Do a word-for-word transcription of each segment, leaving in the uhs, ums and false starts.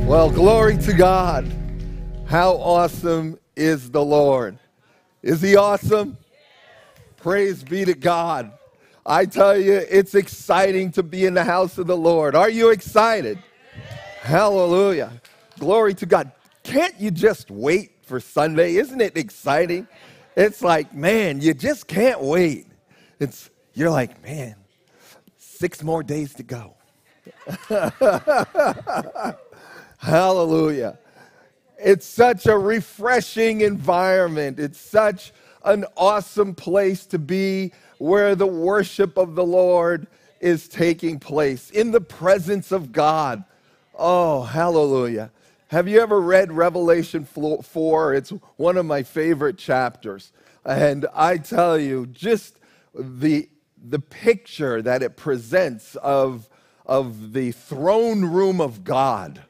Well, glory to God. How awesome is the Lord? Is he awesome? Praise be to God. I tell you, it's exciting to be in the house of the Lord. Are you excited? Hallelujah. Glory to God. Can't you just wait for Sunday? Isn't it exciting? It's like, man, you just can't wait. It's you're like, man, six more days to go. Hallelujah. It's such a refreshing environment. It's such an awesome place to be where the worship of the Lord is taking place in the presence of God. Oh, hallelujah. Have you ever read Revelation four? It's one of my favorite chapters. And I tell you, just the, the picture that it presents of, of the throne room of God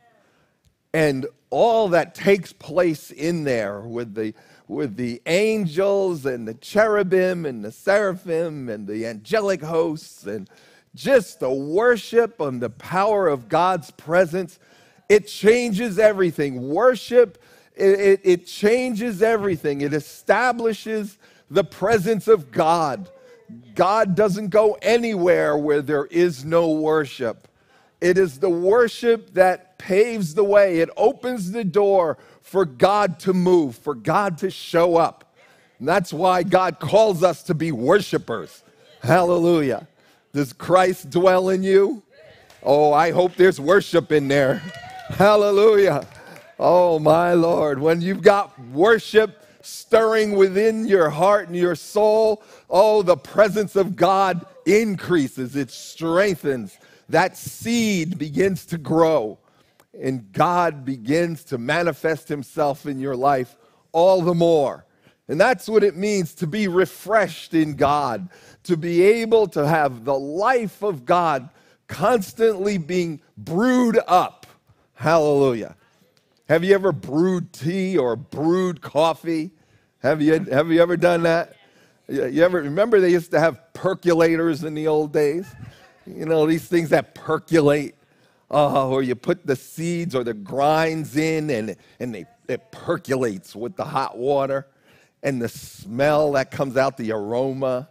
and all that takes place in there with the, with the angels and the cherubim and the seraphim and the angelic hosts and just the worship and the power of God's presence. It changes everything. Worship, it, it, it changes everything. It establishes the presence of God. God doesn't go anywhere where there is no worship. It is the worship that paves the way. It opens the door for God to move, for God to show up. And that's why God calls us to be worshipers. Hallelujah. Does Christ dwell in you? Oh, I hope there's worship in there. Hallelujah. Oh, my Lord. When you've got worship stirring within your heart and your soul, oh, the presence of God increases. It strengthens. That seed begins to grow, and God begins to manifest himself in your life all the more. And that's what it means to be refreshed in God, to be able to have the life of God constantly being brewed up. Hallelujah. Have you ever brewed tea or brewed coffee? Have you, have you ever done that? You ever remember they used to have percolators in the old days? You know, these things that percolate, uh, or you put the seeds or the grinds in and, and they, it percolates with the hot water and the smell that comes out, the aroma.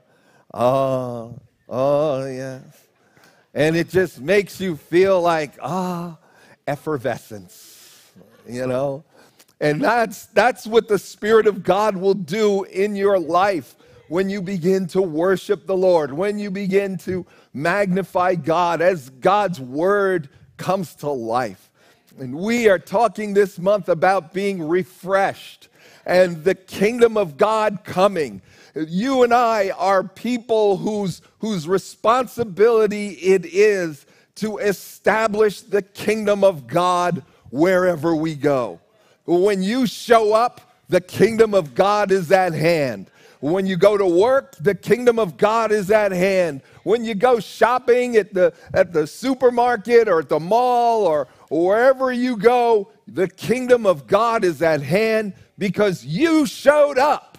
Oh, oh, yes. And it just makes you feel like, ah, effervescence, you know. And that's, that's what the Spirit of God will do in your life when you begin to worship the Lord, when you begin to magnify God as God's word comes to life. And we are talking this month about being refreshed and the kingdom of God coming. You and I are people whose, whose responsibility it is to establish the kingdom of God wherever we go. When you show up, the kingdom of God is at hand. When you go to work, the kingdom of God is at hand. When you go shopping at the, at the supermarket or at the mall or, or wherever you go, the kingdom of God is at hand because you showed up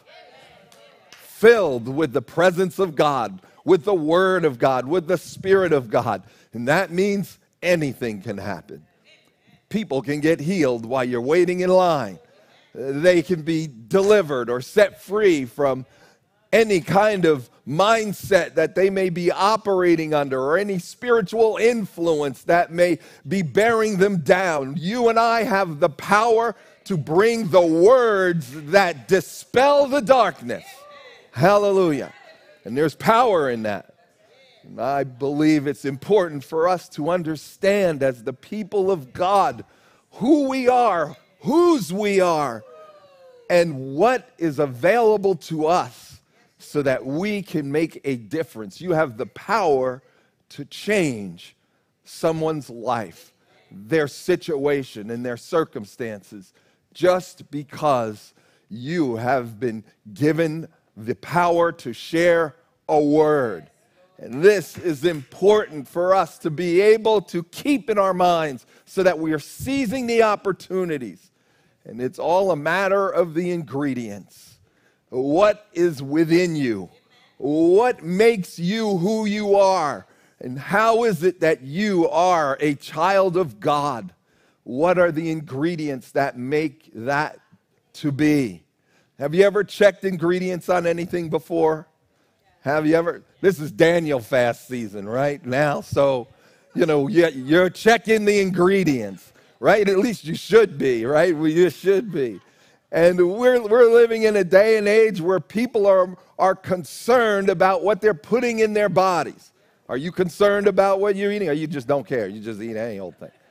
filled with the presence of God, with the word of God, with the Spirit of God. And that means anything can happen. People can get healed while you're waiting in line. They can be delivered or set free from any kind of mindset that they may be operating under or any spiritual influence that may be bearing them down. You and I have the power to bring the words that dispel the darkness. Hallelujah. And there's power in that. And I believe it's important for us to understand as the people of God who we are, whose we are, and what is available to us so that we can make a difference. You have the power to change someone's life, their situation, and their circumstances just because you have been given the power to share a word. And this is important for us to be able to keep in our minds so that we are seizing the opportunities. And it's all a matter of the ingredients. What is within you? What makes you who you are? And how is it that you are a child of God? what are the ingredients that make that to be? Have you ever checked ingredients on anything before? Have you ever? This is Daniel fast season right now, so, you know, you're checking the ingredients, right? At least you should be, right? Well, you should be. And we're, we're living in a day and age where people are, are concerned about what they're putting in their bodies. Are you concerned about what you're eating, or you just don't care? You just eat any old thing,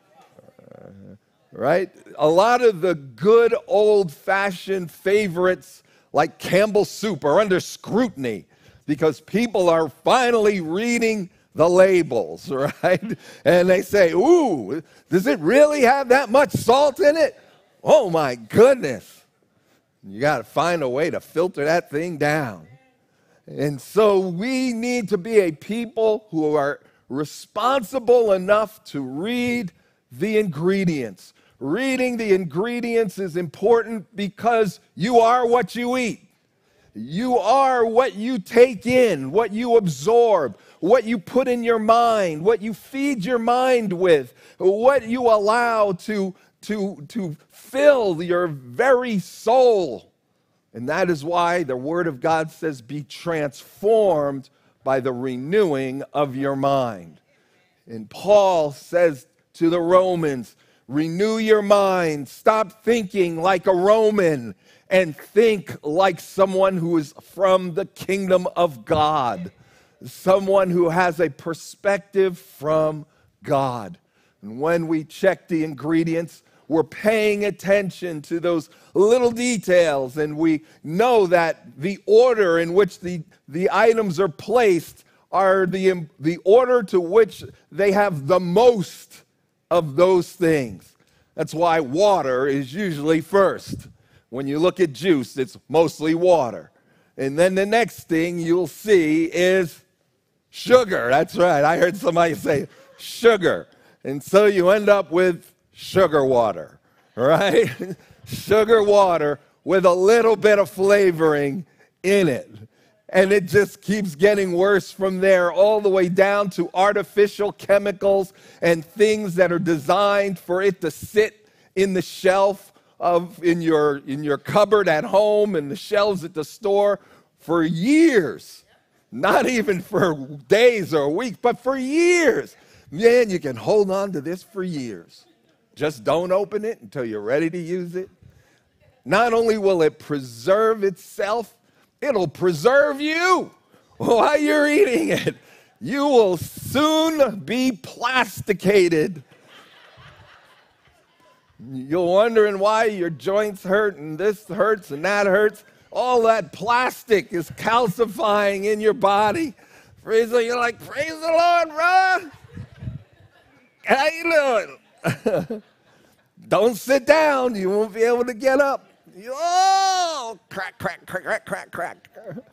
uh, right? A lot of the good old-fashioned favorites like Campbell's soup are under scrutiny because people are finally reading the labels, right? And they say, ooh, does it really have that much salt in it? Oh, my goodness. You got to find a way to filter that thing down. And so we need to be a people who are responsible enough to read the ingredients. Reading the ingredients is important because you are what you eat. You are what you take in, what you absorb, what you put in your mind, what you feed your mind with, what you allow to, to, to fill your very soul. And that is why the Word of God says, be transformed by the renewing of your mind. And Paul says to the Romans, renew your mind, stop thinking like a Roman, and think like someone who is from the kingdom of God, someone who has a perspective from God. And when we check the ingredients, we're paying attention to those little details, and we know that the order in which the, the items are placed are the, the order to which they have the most of those things. That's why water is usually first. When you look at juice, it's mostly water. And then the next thing you'll see is sugar. That's right. I heard somebody say sugar. And so you end up with sugar water, right? Sugar water with a little bit of flavoring in it. And it just keeps getting worse from there, all the way down to artificial chemicals and things that are designed for it to sit in the shelf of in your in your cupboard at home and the shelves at the store for years. Not even for days or weeks, but for years. Man, you can hold on to this for years. Just don't open it until you're ready to use it. Not only will it preserve itself, it'll preserve you while you're eating it. You will soon be plasticated. You're wondering why your joints hurt and this hurts and that hurts. All that plastic is calcifying in your body. Praise the Lord. You're like, praise the Lord, bro. How you doing? Don't sit down. You won't be able to get up. You, oh, crack, crack, crack, crack, crack, crack.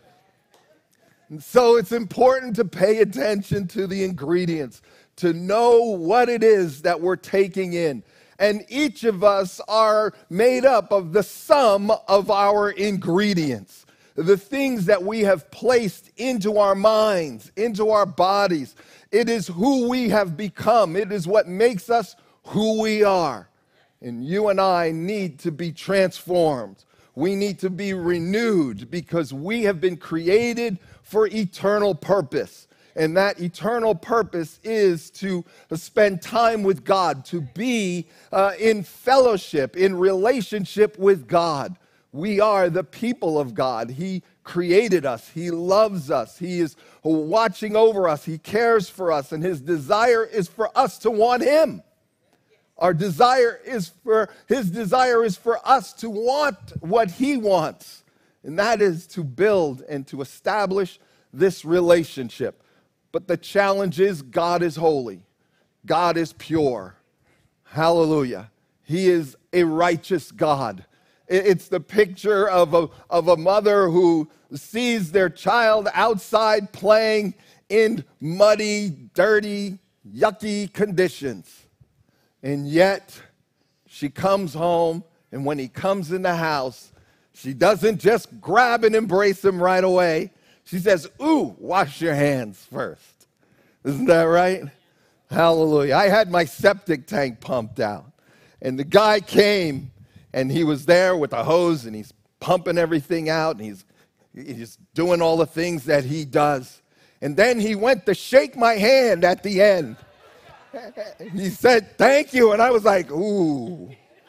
And so it's important to pay attention to the ingredients, to know what it is that we're taking in. And each of us are made up of the sum of our ingredients, the things that we have placed into our minds, into our bodies. It is who we have become. It is what makes us who we are. And you and I need to be transformed. We need to be renewed because we have been created for eternal purpose. And that eternal purpose is to spend time with God, to be uh, in fellowship, in relationship with God. We are the people of God. He created us. He loves us. He is watching over us. He cares for us. And his desire is for us to want him. Our desire is for, his desire is for us to want what he wants. And that is to build and to establish this relationship. But the challenge is God is holy. God is pure. Hallelujah. He is a righteous God. It's the picture of a, of a mother who sees their child outside playing in muddy, dirty, yucky conditions. And yet, she comes home, and when he comes in the house, she doesn't just grab and embrace him right away. She says, ooh, wash your hands first. Isn't that right? Hallelujah. I had my septic tank pumped out. And the guy came, and he was there with a hose, and he's pumping everything out, and he's, he's doing all the things that he does. And then he went to shake my hand at the end. He said, thank you. And I was like, ooh.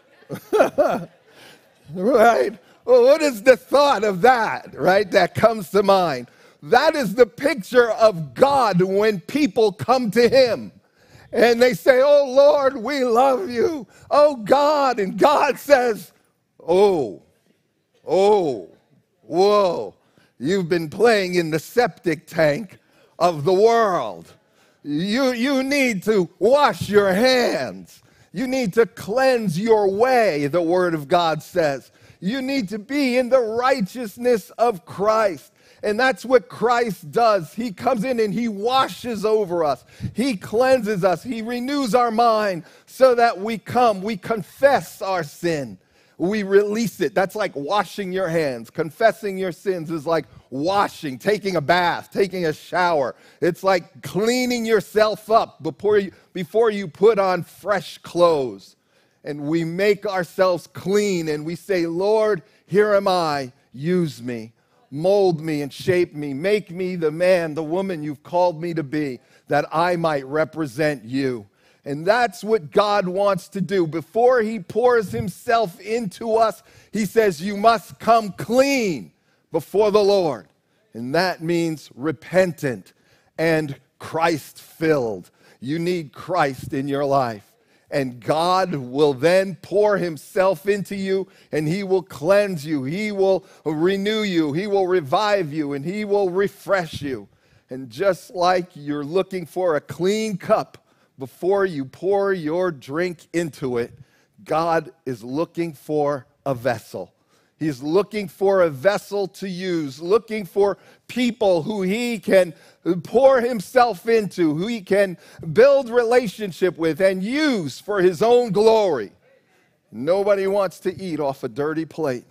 Right? Well, what is the thought of that, right, that comes to mind? That is the picture of God when people come to him. And they say, oh, Lord, we love you. Oh, God. And God says, oh, oh, whoa. You've been playing in the septic tank of the world. You, you need to wash your hands. You need to cleanse your way, the Word of God says. You need to be in the righteousness of Christ. And that's what Christ does. He comes in and he washes over us. He cleanses us. He renews our mind so that we come, we confess our sin. We release it. That's like washing your hands. Confessing your sins is like washing, taking a bath, taking a shower. It's like cleaning yourself up before you, before you put on fresh clothes. And we make ourselves clean and we say, Lord, here am I. Use me. Mold me and shape me. Make me the man, the woman you've called me to be, that I might represent you. And that's what God wants to do. Before he pours himself into us, he says, you must come clean before the Lord. And that means repentant and Christ-filled. You need Christ in your life. And God will then pour himself into you, and he will cleanse you. He will renew you. He will revive you, and he will refresh you. And just like you're looking for a clean cup before you pour your drink into it, God is looking for a vessel. He's looking for a vessel to use, looking for people who he can pour himself into, who he can build relationship with and use for his own glory. Nobody wants to eat off a dirty plate.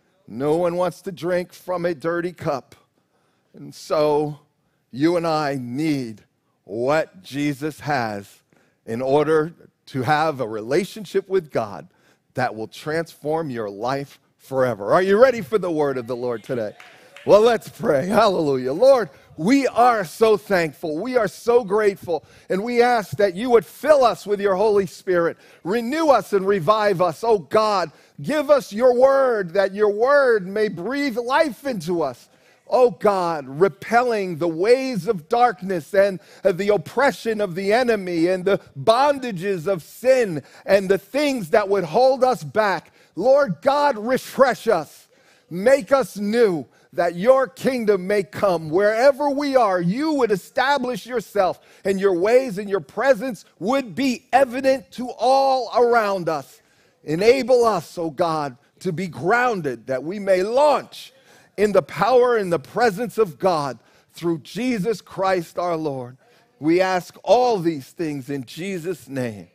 No one wants to drink from a dirty cup. And so you and I need what Jesus has in order to have a relationship with God that will transform your life forever. Are you ready for the word of the Lord today? Well, let's pray. Hallelujah. Lord, we are so thankful. We are so grateful. And we ask that you would fill us with your Holy Spirit. Renew us and revive us. Oh God, give us your word, that your word may breathe life into us. Oh God, repelling the ways of darkness and the oppression of the enemy and the bondages of sin and the things that would hold us back. Lord God, refresh us. Make us new, that your kingdom may come. Wherever we are, you would establish yourself, and your ways and your presence would be evident to all around us. Enable us, oh God, to be grounded, that we may launch in the power and the presence of God through Jesus Christ our Lord. We ask all these things in Jesus' name.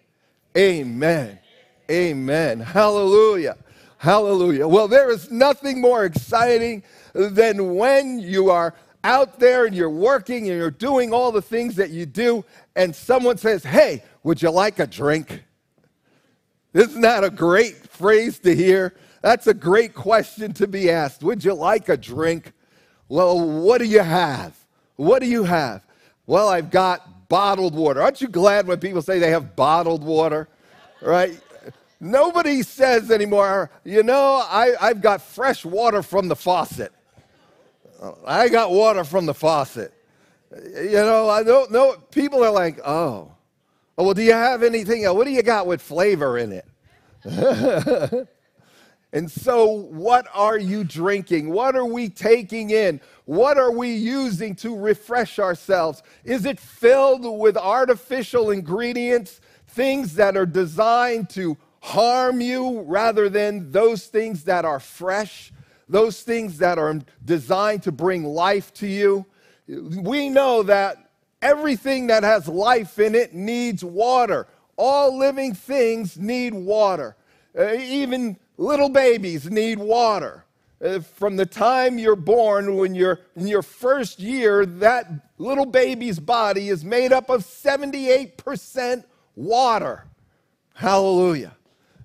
Amen. Amen. Hallelujah. Hallelujah. Well, there is nothing more exciting than when you are out there and you're working and you're doing all the things that you do, and someone says, hey, would you like a drink? Isn't that a great phrase to hear? That's a great question to be asked. Would you like a drink? Well, what do you have? What do you have? Well, I've got bottled water. Aren't you glad when people say they have bottled water? Right? Nobody says anymore, you know, I, I've got fresh water from the faucet. I got water from the faucet. You know, I don't know. People are like, oh, oh, well, do you have anything else? What do you got with flavor in it? And so what are you drinking? What are we taking in? What are we using to refresh ourselves? Is it filled with artificial ingredients, things that are designed to harm you rather than those things that are fresh, those things that are designed to bring life to you? We know that everything that has life in it needs water. All living things need water. Uh, even little babies need water. Uh, from the time you're born, when you're in your first year, that little baby's body is made up of seventy-eight percent water. Hallelujah.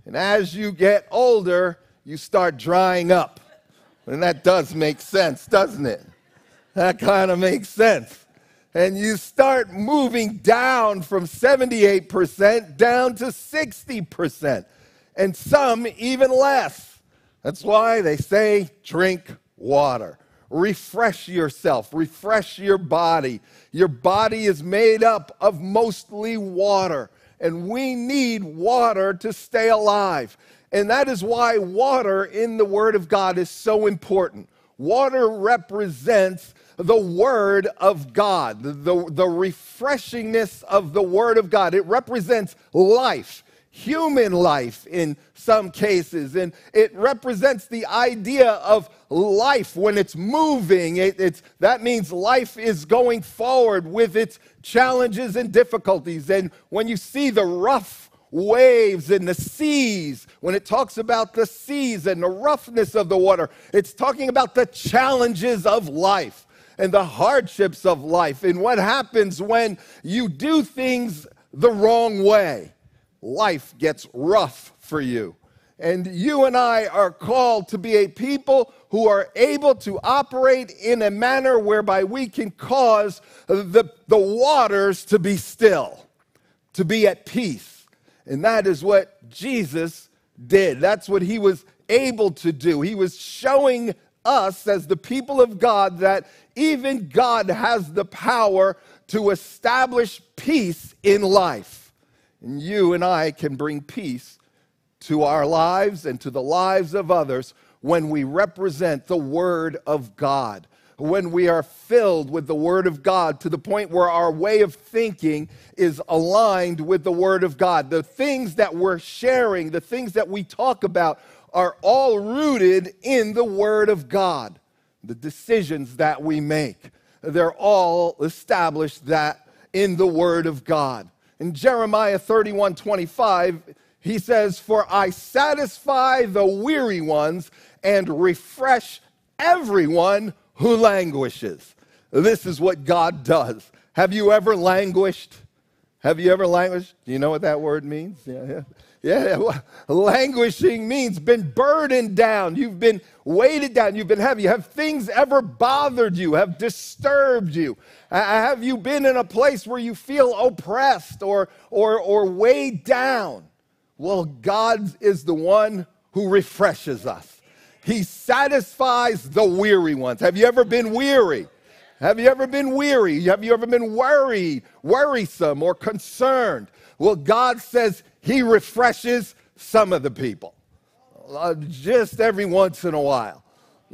And as you get older, you start drying up. And that does make sense, doesn't it? That kind of makes sense. And you start moving down from seventy-eight percent down to sixty percent, and some even less. That's why they say drink water. Refresh yourself, refresh your body. Your body is made up of mostly water, and we need water to stay alive. And that is why water in the Word of God is so important. Water represents the Word of God, the, the, the refreshingness of the Word of God. It represents life, human life in some cases, and it represents the idea of life when it's moving. It, it's, that means life is going forward with its challenges and difficulties. And when you see the rough waves and the seas, when it talks about the seas and the roughness of the water, it's talking about the challenges of life and the hardships of life and what happens when you do things the wrong way. Life gets rough for you. And you and I are called to be a people who are able to operate in a manner whereby we can cause the, the waters to be still, to be at peace. And that is what Jesus did. That's what he was able to do. He was showing us as the people of God that even God has the power to establish peace in life. And you and I can bring peace to our lives and to the lives of others when we represent the Word of God, when we are filled with the Word of God to the point where our way of thinking is aligned with the Word of God. The things that we're sharing, the things that we talk about are all rooted in the Word of God. The decisions that we make, they're all established that in the Word of God. In Jeremiah thirty-one twenty-five, he says, "For I satisfy the weary ones and refresh everyone who languishes." This is what God does. Have you ever languished? Have you ever languished? Do you know what that word means? Yeah, yeah. Yeah, languishing means been burdened down. You've been weighted down. You've been heavy. Have things ever bothered you? Have disturbed you? Have you been in a place where you feel oppressed or, or, or weighed down? Well, God is the one who refreshes us. He satisfies the weary ones. Have you ever been weary? Have you ever been weary? Have you ever been worried, worrisome, or concerned? Well, God says he refreshes some of the people, uh, just every once in a while.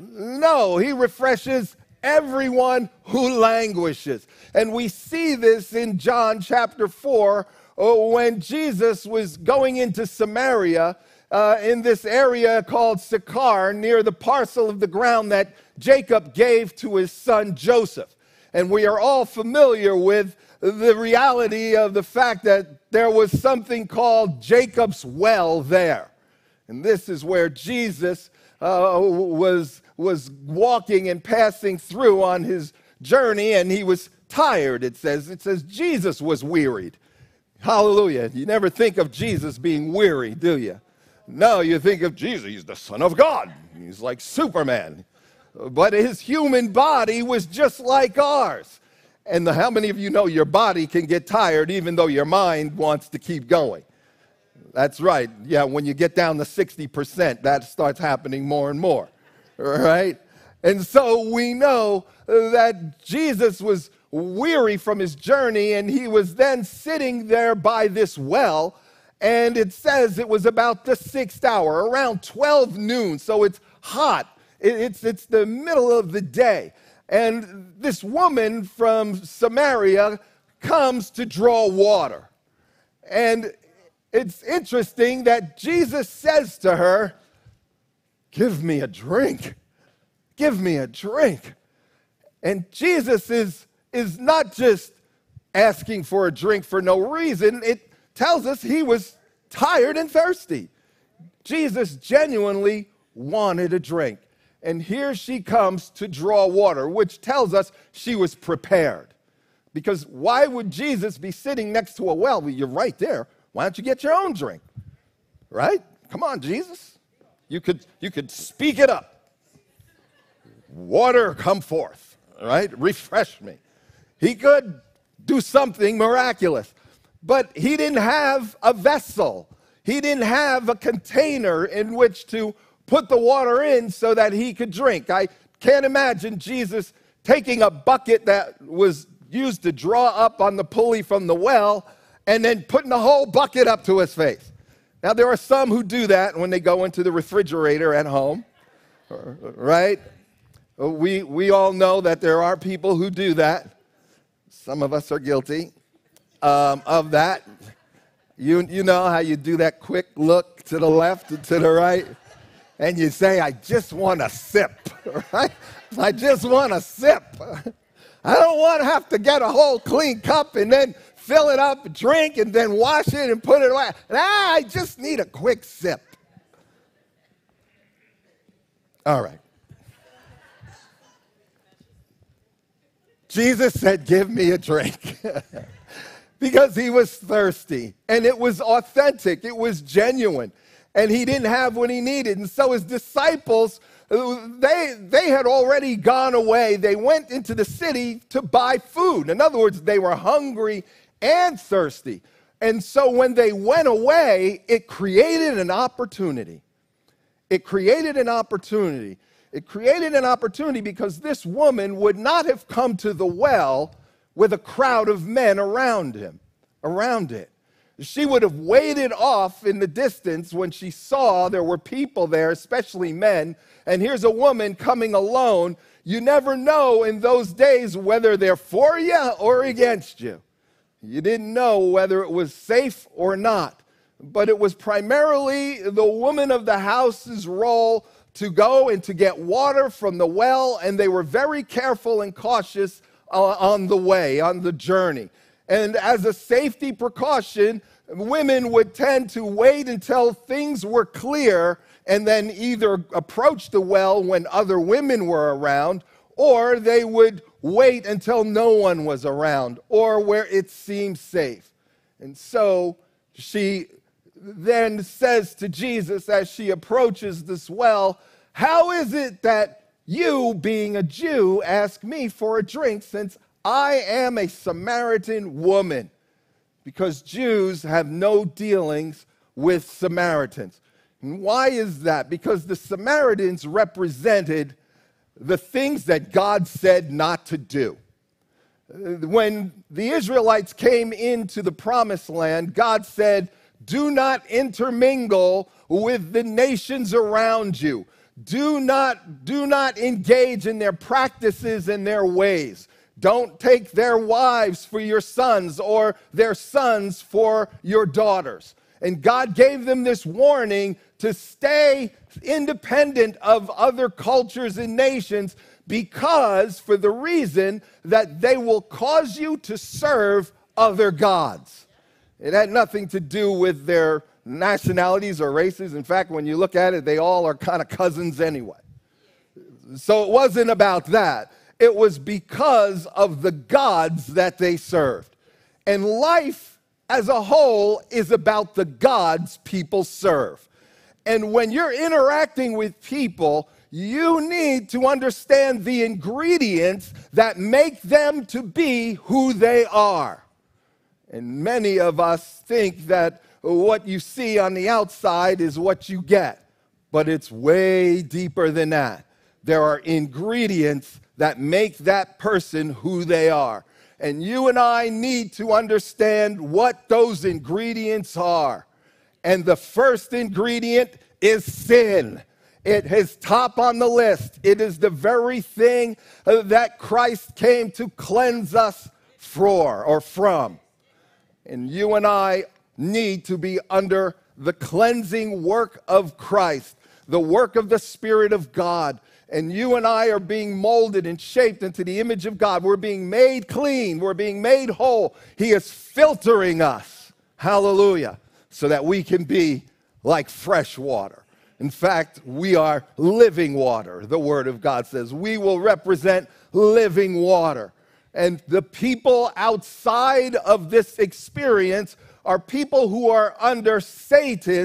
No, he refreshes everyone who languishes. And we see this in John chapter four, uh, when Jesus was going into Samaria, uh, in this area called Sychar, near the parcel of the ground that Jacob gave to his son Joseph. And we are all familiar with the reality of the fact that there was something called Jacob's well there. And this is where Jesus uh, was, was walking and passing through on his journey, and he was tired, it says. It says Jesus was wearied. Hallelujah. You never think of Jesus being weary, do you? No, you think of Jesus, he's the Son of God. He's like Superman. But his human body was just like ours. And the, how many of you know your body can get tired even though your mind wants to keep going? That's right. Yeah, when you get down to sixty percent, that starts happening more and more, right? And so we know that Jesus was weary from his journey, and he was then sitting there by this well, and it says it was about the sixth hour, around twelve noon, so it's hot. It's, it's the middle of the day. And this woman from Samaria comes to draw water. And it's interesting that Jesus says to her, "Give me a drink. Give me a drink." And Jesus is, is not just asking for a drink for no reason. It tells us he was tired and thirsty. Jesus genuinely wanted a drink. And here she comes to draw water, which tells us she was prepared. Because why would Jesus be sitting next to a well? Well, you're right there. Why don't you get your own drink? Right? Come on, Jesus. You could, you could speak it up. Water, come forth, all right? Refresh me. He could do something miraculous, but he didn't have a vessel. He didn't have a container in which to put the water in so that he could drink. I can't imagine Jesus taking a bucket that was used to draw up on the pulley from the well and then putting the whole bucket up to his face. Now, there are some who do that when they go into the refrigerator at home, right? We, we all know that there are people who do that. Some of us are guilty um, of that. You, you know how you do that quick look to the left and to the right, and you say, I just want a sip, right? I just want a sip. I don't want to have to get a whole clean cup and then fill it up, drink, and then wash it and put it away. Ah, I just need a quick sip. All right. Jesus said, give me a drink. Because he was thirsty, and it was authentic, it was genuine, and he didn't have what he needed. And so his disciples, they, they had already gone away. They went into the city to buy food. In other words, they were hungry and thirsty. And so when they went away, it created an opportunity. It created an opportunity. It created an opportunity because this woman would not have come to the well with a crowd of men around him, around it. She would have waited off in the distance when she saw there were people there, especially men, and here's a woman coming alone. You never know in those days whether they're for you or against you. You didn't know whether it was safe or not, but it was primarily the woman of the house's role to go and to get water from the well, and they were very careful and cautious uh, on the way, on the journey. And as a safety precaution, women would tend to wait until things were clear and then either approach the well when other women were around, or they would wait until no one was around or where it seemed safe. And so she then says to Jesus as she approaches this well, how is it that you, being a Jew, ask me for a drink since I am a Samaritan woman? Because Jews have no dealings with Samaritans. And why is that? Because the Samaritans represented the things that God said not to do. When the Israelites came into the promised land, God said, do not intermingle with the nations around you. Do not, do not engage in their practices and their ways. Don't take their wives for your sons or their sons for your daughters. And God gave them this warning to stay independent of other cultures and nations because, for the reason that they will cause you to serve other gods. It had nothing to do with their nationalities or races. In fact, when you look at it, they all are kind of cousins anyway. So it wasn't about that. It was because of the gods that they served. And life as a whole is about the gods people serve. And when you're interacting with people, you need to understand the ingredients that make them to be who they are. And many of us think that what you see on the outside is what you get, but it's way deeper than that. There are ingredients that make that person who they are. And you and I need to understand what those ingredients are. And the first ingredient is sin. It is top on the list. It is the very thing that Christ came to cleanse us for or from. And you and I need to be under the cleansing work of Christ, the work of the Spirit of God. And you and I are being molded and shaped into the image of God. We're being made clean. We're being made whole. He is filtering us, hallelujah, so that we can be like fresh water. In fact, we are living water, the Word of God says. We will represent living water. And the people outside of this experience are people who are under Satan's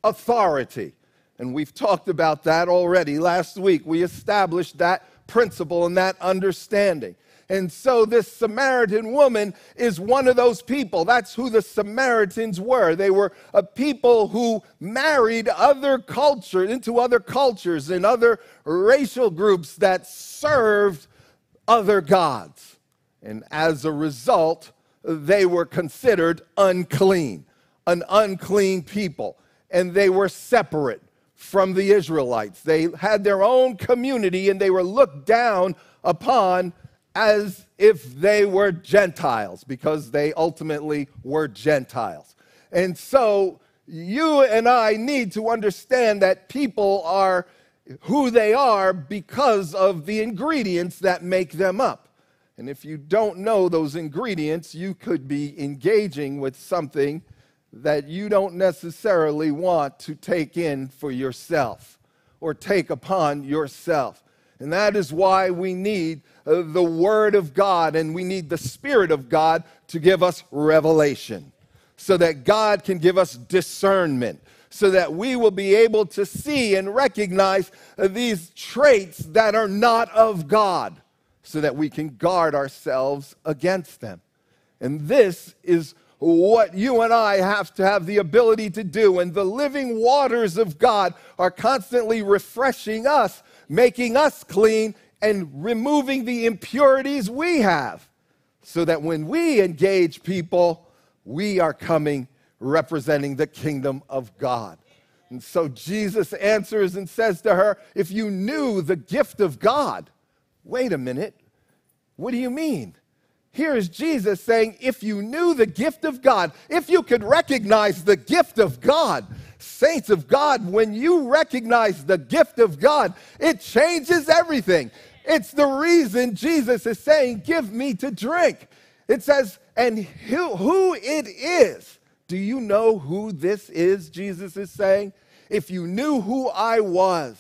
authority. And we've talked about that already. Last week, we established that principle and that understanding. And so this Samaritan woman is one of those people. That's who the Samaritans were. They were a people who married other cultures, into other cultures and other racial groups that served other gods. And as a result, they were considered unclean, an unclean people. And they were separate from the Israelites. They had their own community, and they were looked down upon as if they were Gentiles, because they ultimately were Gentiles. And so you and I need to understand that people are who they are because of the ingredients that make them up. And if you don't know those ingredients, you could be engaging with something that you don't necessarily want to take in for yourself or take upon yourself. And that is why we need uh, the Word of God, and we need the Spirit of God to give us revelation, so that God can give us discernment, so that we will be able to see and recognize uh, these traits that are not of God, so that we can guard ourselves against them. And this is what you and I have to have the ability to do. And the living waters of God are constantly refreshing us, making us clean, and removing the impurities we have, so that when we engage people, we are coming representing the kingdom of God. And so Jesus answers and says to her, if you knew the gift of God. Wait a minute. What do you mean? Here is Jesus saying, if you knew the gift of God, if you could recognize the gift of God, saints of God, when you recognize the gift of God, it changes everything. It's the reason Jesus is saying, give me to drink. It says, and who, who it is. Do you know who this is, Jesus is saying? If you knew who I was,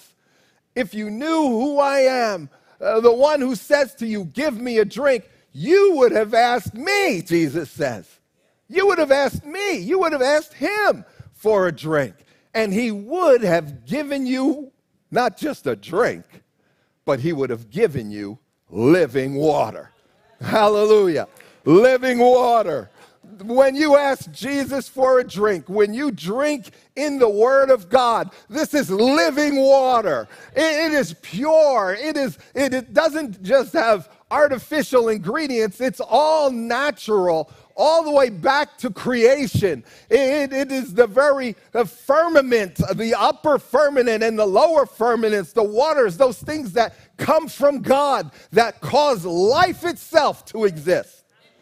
if you knew who I am, uh, the one who says to you, give me a drink, you would have asked me, Jesus says. You would have asked me. You would have asked him for a drink. And he would have given you not just a drink, but he would have given you living water. Hallelujah. Living water. When you ask Jesus for a drink, when you drink in the Word of God, this is living water. It, it is pure. It is. It, it doesn't just have artificial ingredients. It's all natural, all the way back to creation. It, it is the very the firmament, the upper firmament and the lower firmaments, the waters, those things that come from God that cause life itself to exist.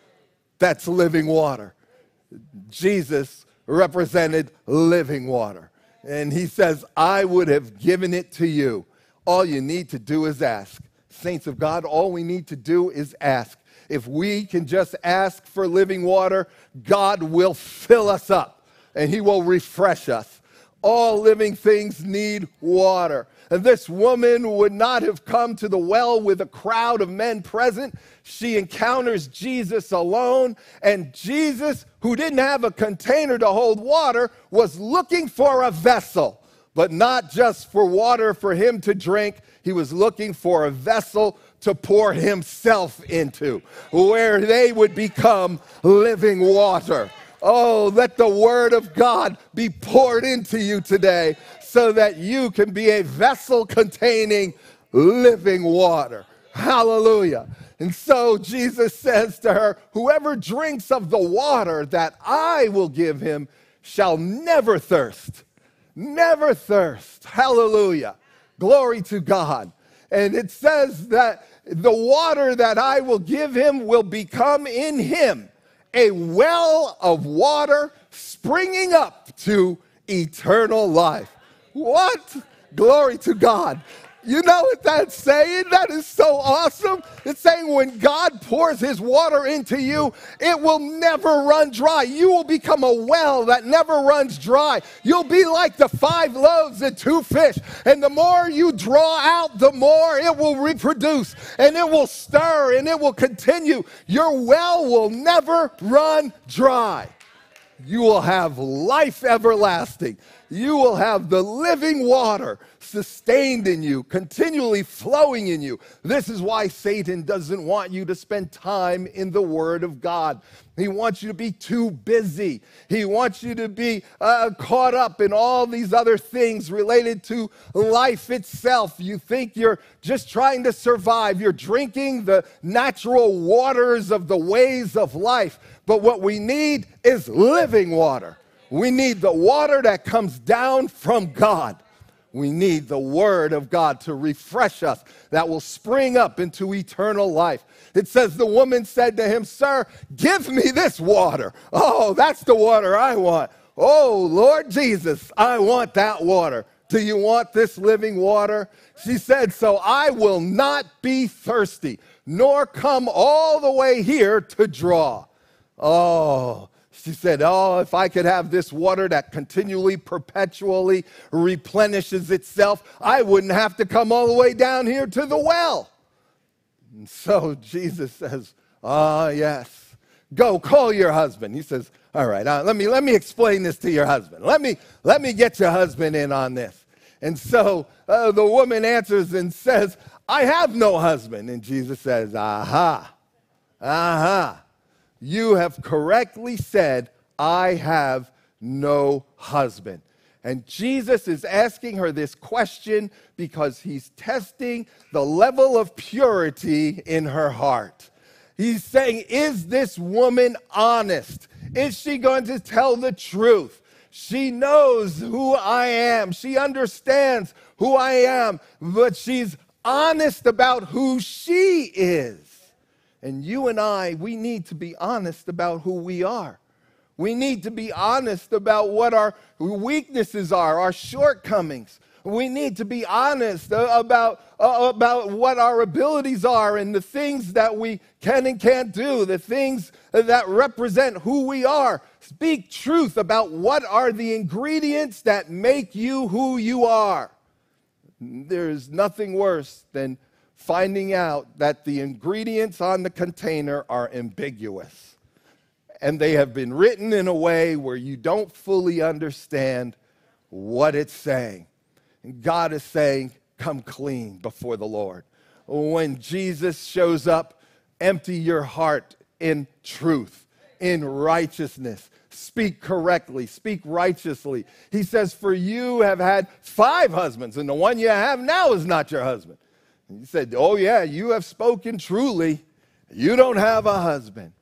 That's living water. Jesus represented living water. And he says, I would have given it to you. All you need to do is ask. Saints of God, all we need to do is ask. If we can just ask for living water, God will fill us up and he will refresh us. All living things need water. And this woman would not have come to the well with a crowd of men present. She encounters Jesus alone, and Jesus, who didn't have a container to hold water, was looking for a vessel, but not just for water for him to drink. He was looking for a vessel to pour himself into, where they would become living water. Oh, let the Word of God be poured into you today so that you can be a vessel containing living water. Hallelujah. And so Jesus says to her, whoever drinks of the water that I will give him shall never thirst. Never thirst. Hallelujah. Glory to God. And it says that the water that I will give him will become in him a well of water springing up to eternal life. What? Glory to God. You know what that's saying? That is so awesome. It's saying when God pours his water into you, it will never run dry. You will become a well that never runs dry. You'll be like the five loaves and two fish. And the more you draw out, the more it will reproduce. And it will stir and it will continue. Your well will never run dry. You will have life everlasting. You will have the living water sustained in you, continually flowing in you. This is why Satan doesn't want you to spend time in the Word of God. He wants you to be too busy. He wants you to be uh, caught up in all these other things related to life itself. You think you're just trying to survive. You're drinking the natural waters of the ways of life. But what we need is living water. We need the water that comes down from God. We need the Word of God to refresh us, that will spring up into eternal life. It says the woman said to him, "Sir, give me this water." Oh, that's the water I want. Oh, Lord Jesus, I want that water. Do you want this living water? She said, "So I will not be thirsty, nor come all the way here to draw." Oh, she said, "Oh, if I could have this water that continually, perpetually replenishes itself, I wouldn't have to come all the way down here to the well." And so Jesus says, "Ah, yes, go call your husband." He says, "All right, uh, let me let me explain this to your husband. Let me let me get your husband in on this." And so uh, the woman answers and says, "I have no husband." And Jesus says, "Aha, aha. You have correctly said, I have no husband." And Jesus is asking her this question because he's testing the level of purity in her heart. He's saying, is this woman honest? Is she going to tell the truth? She knows who I am. She understands who I am, but she's honest about who she is. And you and I, we need to be honest about who we are. We need to be honest about what our weaknesses are, our shortcomings. We need to be honest about, uh, about what our abilities are and the things that we can and can't do, the things that represent who we are. Speak truth about what are the ingredients that make you who you are. There's nothing worse than finding out that the ingredients on the container are ambiguous. And they have been written in a way where you don't fully understand what it's saying. And God is saying, come clean before the Lord. When Jesus shows up, empty your heart in truth, in righteousness. Speak correctly, speak righteously. He says, for you have had five husbands, and the one you have now is not your husband. He said, oh yeah, you have spoken truly. You don't have a husband.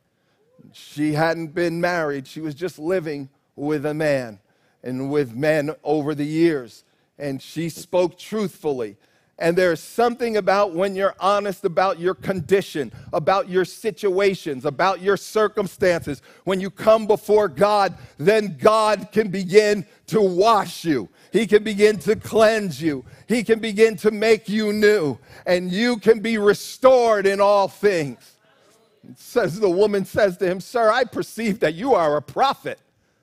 She hadn't been married. She was just living with a man and with men over the years. And she spoke truthfully. And there's something about when you're honest about your condition, about your situations, about your circumstances. When you come before God, then God can begin to wash you. He can begin to cleanse you. He can begin to make you new. And you can be restored in all things. It says, the woman says to him, "Sir, I perceive that you are a prophet."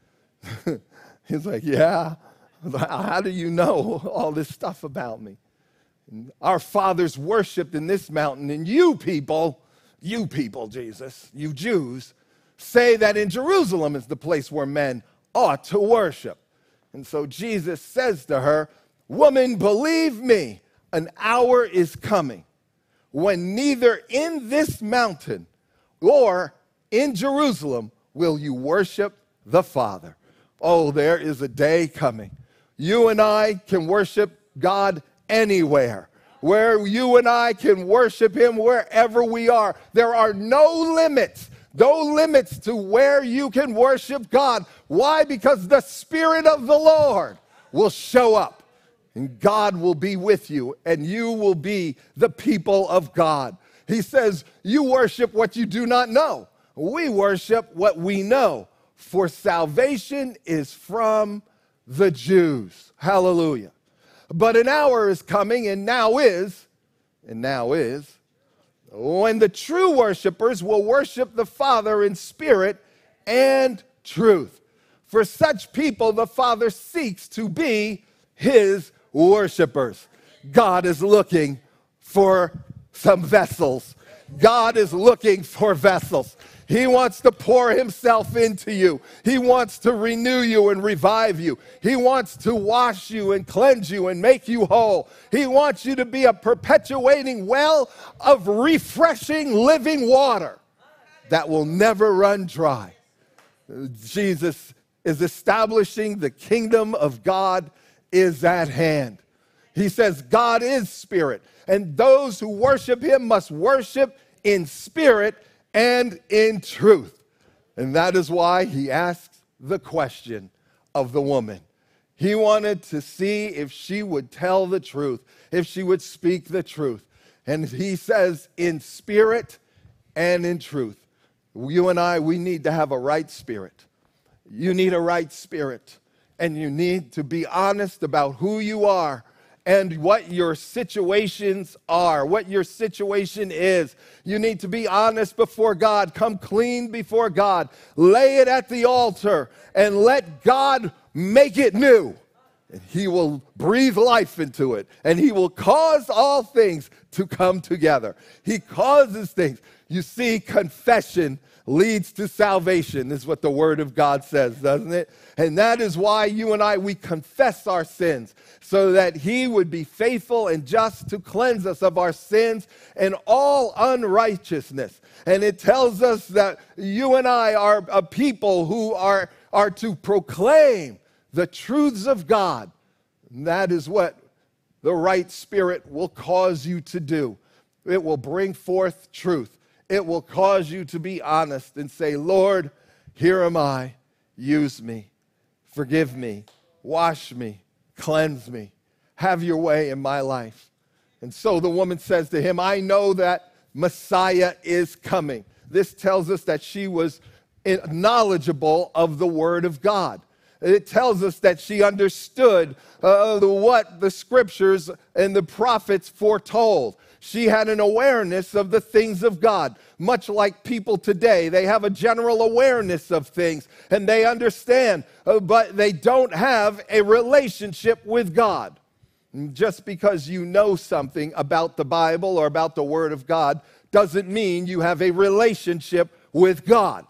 He's like, yeah. How do you know all this stuff about me? And our fathers worshiped in this mountain, and you people, you people, Jesus, you Jews, say that in Jerusalem is the place where men ought to worship. And so Jesus says to her, "Woman, believe me, an hour is coming when neither in this mountain or in Jerusalem will you worship the Father." Oh, there is a day coming. You and I can worship God anywhere, where you and I can worship him wherever we are. There are no limits, no limits to where you can worship God. Why? Because the Spirit of the Lord will show up, and God will be with you, and you will be the people of God. He says, you worship what you do not know. We worship what we know, for salvation is from the Jews. Hallelujah. But an hour is coming, and now is, and now is, when the true worshipers will worship the Father in spirit and truth. For such people, the Father seeks to be his worshipers. God is looking for some vessels. God is looking for vessels. He wants to pour himself into you. He wants to renew you and revive you. He wants to wash you and cleanse you and make you whole. He wants you to be a perpetuating well of refreshing living water that will never run dry. Jesus is establishing the kingdom of God is at hand. He says God is spirit, and those who worship him must worship in spirit and in truth. And that is why he asks the question of the woman. He wanted to see if she would tell the truth, if she would speak the truth. And he says, in spirit and in truth. You and I, we need to have a right spirit. You need a right spirit. And you need to be honest about who you are and what your situations are, what your situation is. You need to be honest before God. Come clean before God. Lay it at the altar and let God make it new. And he will breathe life into it, and he will cause all things to come together. He causes things. You see, confession leads to salvation, is what the Word of God says, doesn't it? And that is why you and I, we confess our sins, so that he would be faithful and just to cleanse us of our sins and all unrighteousness. And it tells us that you and I are a people who are, are to proclaim the truths of God. And that is what the right spirit will cause you to do. It will bring forth truth. It will cause you to be honest and say, Lord, here am I. Use me. Forgive me. Wash me. Cleanse me. Have your way in my life. And so the woman says to him, I know that Messiah is coming. This tells us that she was knowledgeable of the Word of God. It tells us that she understood uh, what the scriptures and the prophets foretold. She had an awareness of the things of God, much like people today. They have a general awareness of things, and they understand, uh, but they don't have a relationship with God. Just because you know something about the Bible or about the Word of God doesn't mean you have a relationship with God.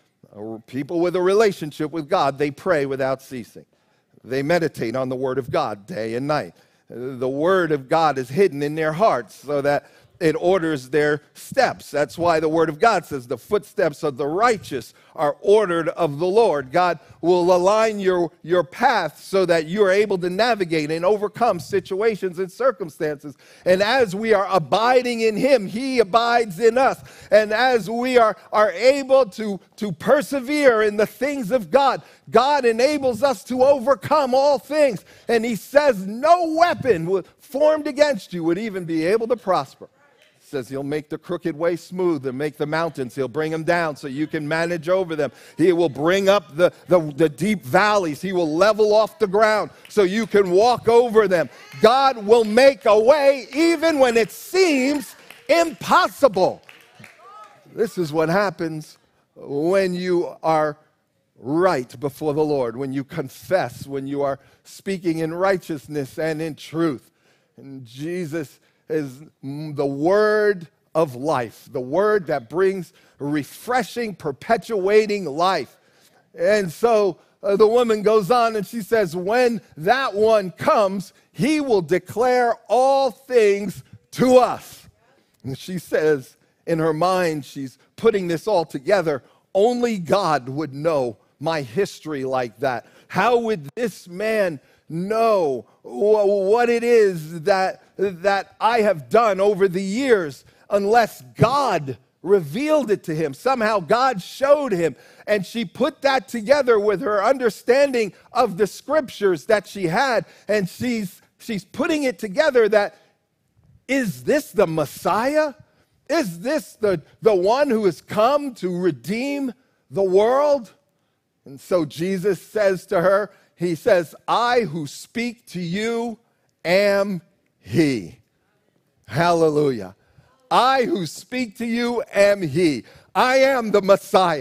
People with a relationship with God, they pray without ceasing. They meditate on the Word of God day and night. The Word of God is hidden in their hearts so that it orders their steps. That's why the Word of God says the footsteps of the righteous are ordered of the Lord. God will align your, your path so that you're able to navigate and overcome situations and circumstances. And as we are abiding in Him, He abides in us. And as we are, are able to, to persevere in the things of God, God enables us to overcome all things. And He says no weapon formed against you would even be able to prosper. Says he'll make the crooked way smooth and make the mountains. He'll bring them down so you can manage over them. He will bring up the, the, the deep valleys. He will level off the ground so you can walk over them. God will make a way even when it seems impossible. This is what happens when you are right before the Lord, when you confess, when you are speaking in righteousness and in truth. And Jesus is the word of life, the word that brings refreshing, perpetuating life. And so uh, the woman goes on and she says, when that one comes, he will declare all things to us. And she says in her mind, she's putting this all together, only God would know my history like that. How would this man know what it is that, that I have done over the years unless God revealed it to him? Somehow God showed him. And she put that together with her understanding of the scriptures that she had. And she's, she's putting it together that, is this the Messiah? Is this the, the one who has come to redeem the world? And so Jesus says to her, he says, I who speak to you am he. Hallelujah. I who speak to you am he. I am the Messiah.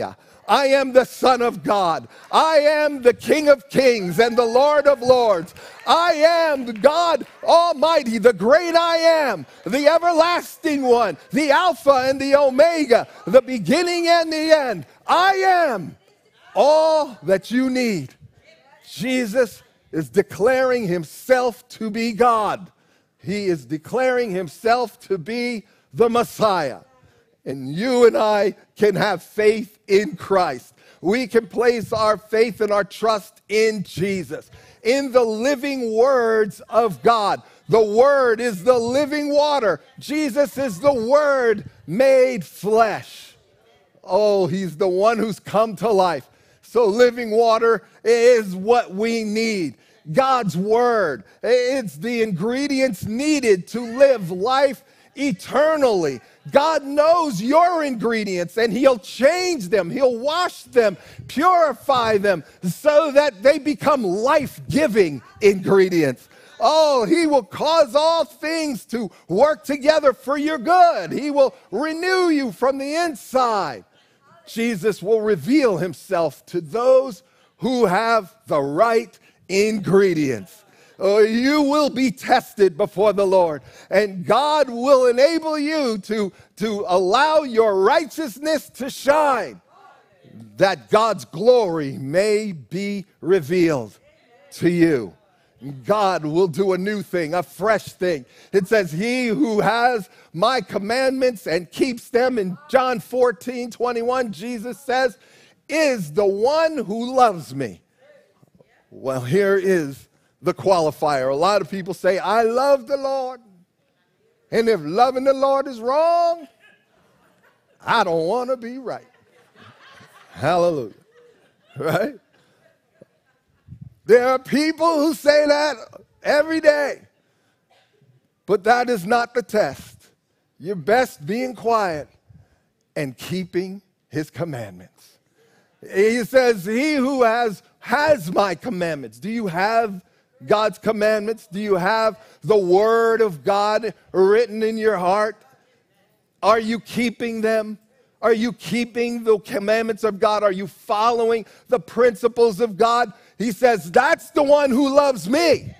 I am the Son of God. I am the King of Kings and the Lord of Lords. I am God Almighty, the great I am, the everlasting one, the Alpha and the Omega, the beginning and the end. I am all that you need. Jesus is declaring himself to be God. He is declaring himself to be the Messiah. And you and I can have faith in Christ. We can place our faith and our trust in Jesus, in the living words of God. The Word is the living water. Jesus is the Word made flesh. Oh, he's the one who's come to life. So living water is what we need. God's Word, it's the ingredients needed to live life eternally. God knows your ingredients, and he'll change them. He'll wash them, purify them, so that they become life-giving ingredients. Oh, he will cause all things to work together for your good. He will renew you from the inside. Jesus will reveal himself to those who have the right ingredients. Uh, you will be tested before the Lord, and God will enable you to, to allow your righteousness to shine, that God's glory may be revealed to you. God will do a new thing, a fresh thing. It says, he who has my commandments and keeps them, in John fourteen twenty-one, Jesus says, is the one who loves me. Well, here is the qualifier. A lot of people say, I love the Lord. And if loving the Lord is wrong, I don't want to be right. Hallelujah. Right? There are people who say that every day. But that is not the test. You're best being quiet and keeping his commandments. He says, he who has, has my commandments. Do you have God's commandments? Do you have the Word of God written in your heart? Are you keeping them? Are you keeping the commandments of God? Are you following the principles of God? He says, that's the one who loves me.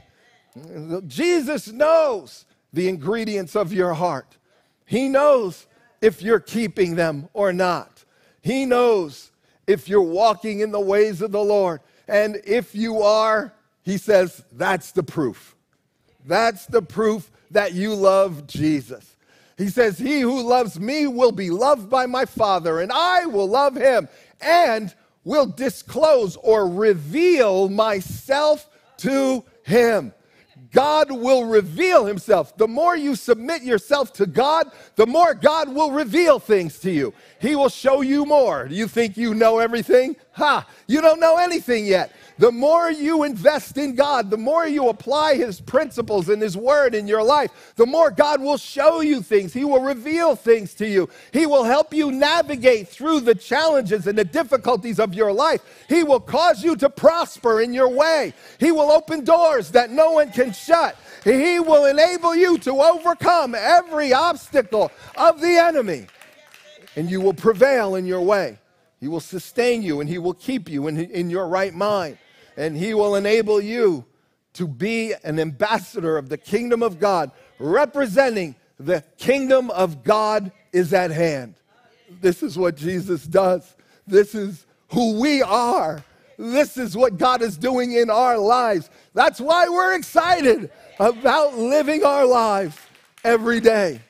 Jesus knows the ingredients of your heart. He knows if you're keeping them or not. He knows if you're walking in the ways of the Lord. And if you are, he says, that's the proof. That's the proof that you love Jesus. He says, he who loves me will be loved by my Father, and I will love him and will disclose or reveal myself to him. God will reveal himself. The more you submit yourself to God, the more God will reveal things to you. He will show you more. Do you think you know everything? Ha! You don't know anything yet. The more you invest in God, the more you apply his principles and his word in your life, the more God will show you things. He will reveal things to you. He will help you navigate through the challenges and the difficulties of your life. He will cause you to prosper in your way. He will open doors that no one can shut. He will enable you to overcome every obstacle of the enemy, and you will prevail in your way. He will sustain you, and he will keep you in, in your right mind. And he will enable you to be an ambassador of the kingdom of God, representing the kingdom of God is at hand. This is what Jesus does. This is who we are. This is what God is doing in our lives. That's why we're excited about living our lives every day.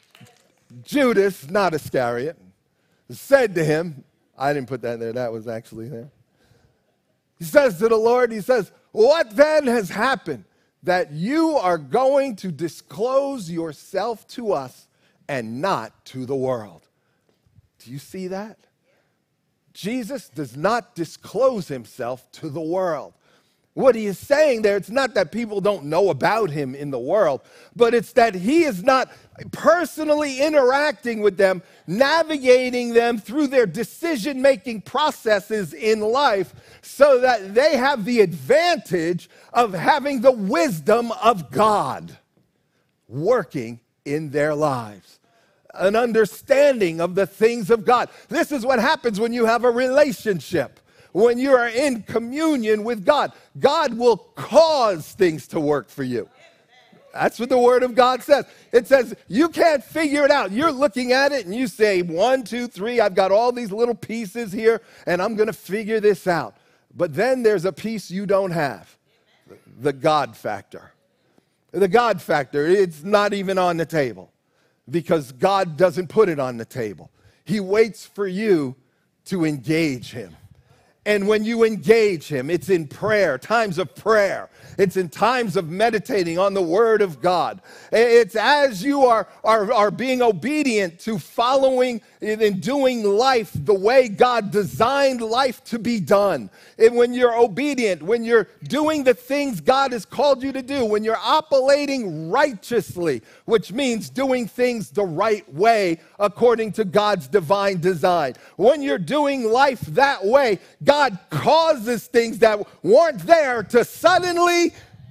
Judas, not Iscariot, said to him, I didn't put that there, that was actually there. He says to the Lord, he says, what then has happened that you are going to disclose yourself to us and not to the world? Do you see that? Jesus does not disclose himself to the world. What he is saying there, it's not that people don't know about him in the world, but it's that he is not personally interacting with them, navigating them through their decision-making processes in life so that they have the advantage of having the wisdom of God working in their lives. an understanding of the things of God. This is what happens when you have a relationship. When you are in communion with God, God will cause things to work for you. That's what the Word of God says. It says you can't figure it out. You're looking at it and you say, one, two, three, I've got all these little pieces here, and I'm going to figure this out. But then there's a piece you don't have, the God factor. The God factor, it's not even on the table because God doesn't put it on the table. He waits for you to engage Him. And when you engage Him, it's in prayer, times of prayer. It's in times of meditating on the Word of God. It's as you are, are, are being obedient to following and doing life the way God designed life to be done. And when you're obedient, when you're doing the things God has called you to do, when you're operating righteously, which means doing things the right way according to God's divine design. When you're doing life that way, God causes things that weren't there to suddenly,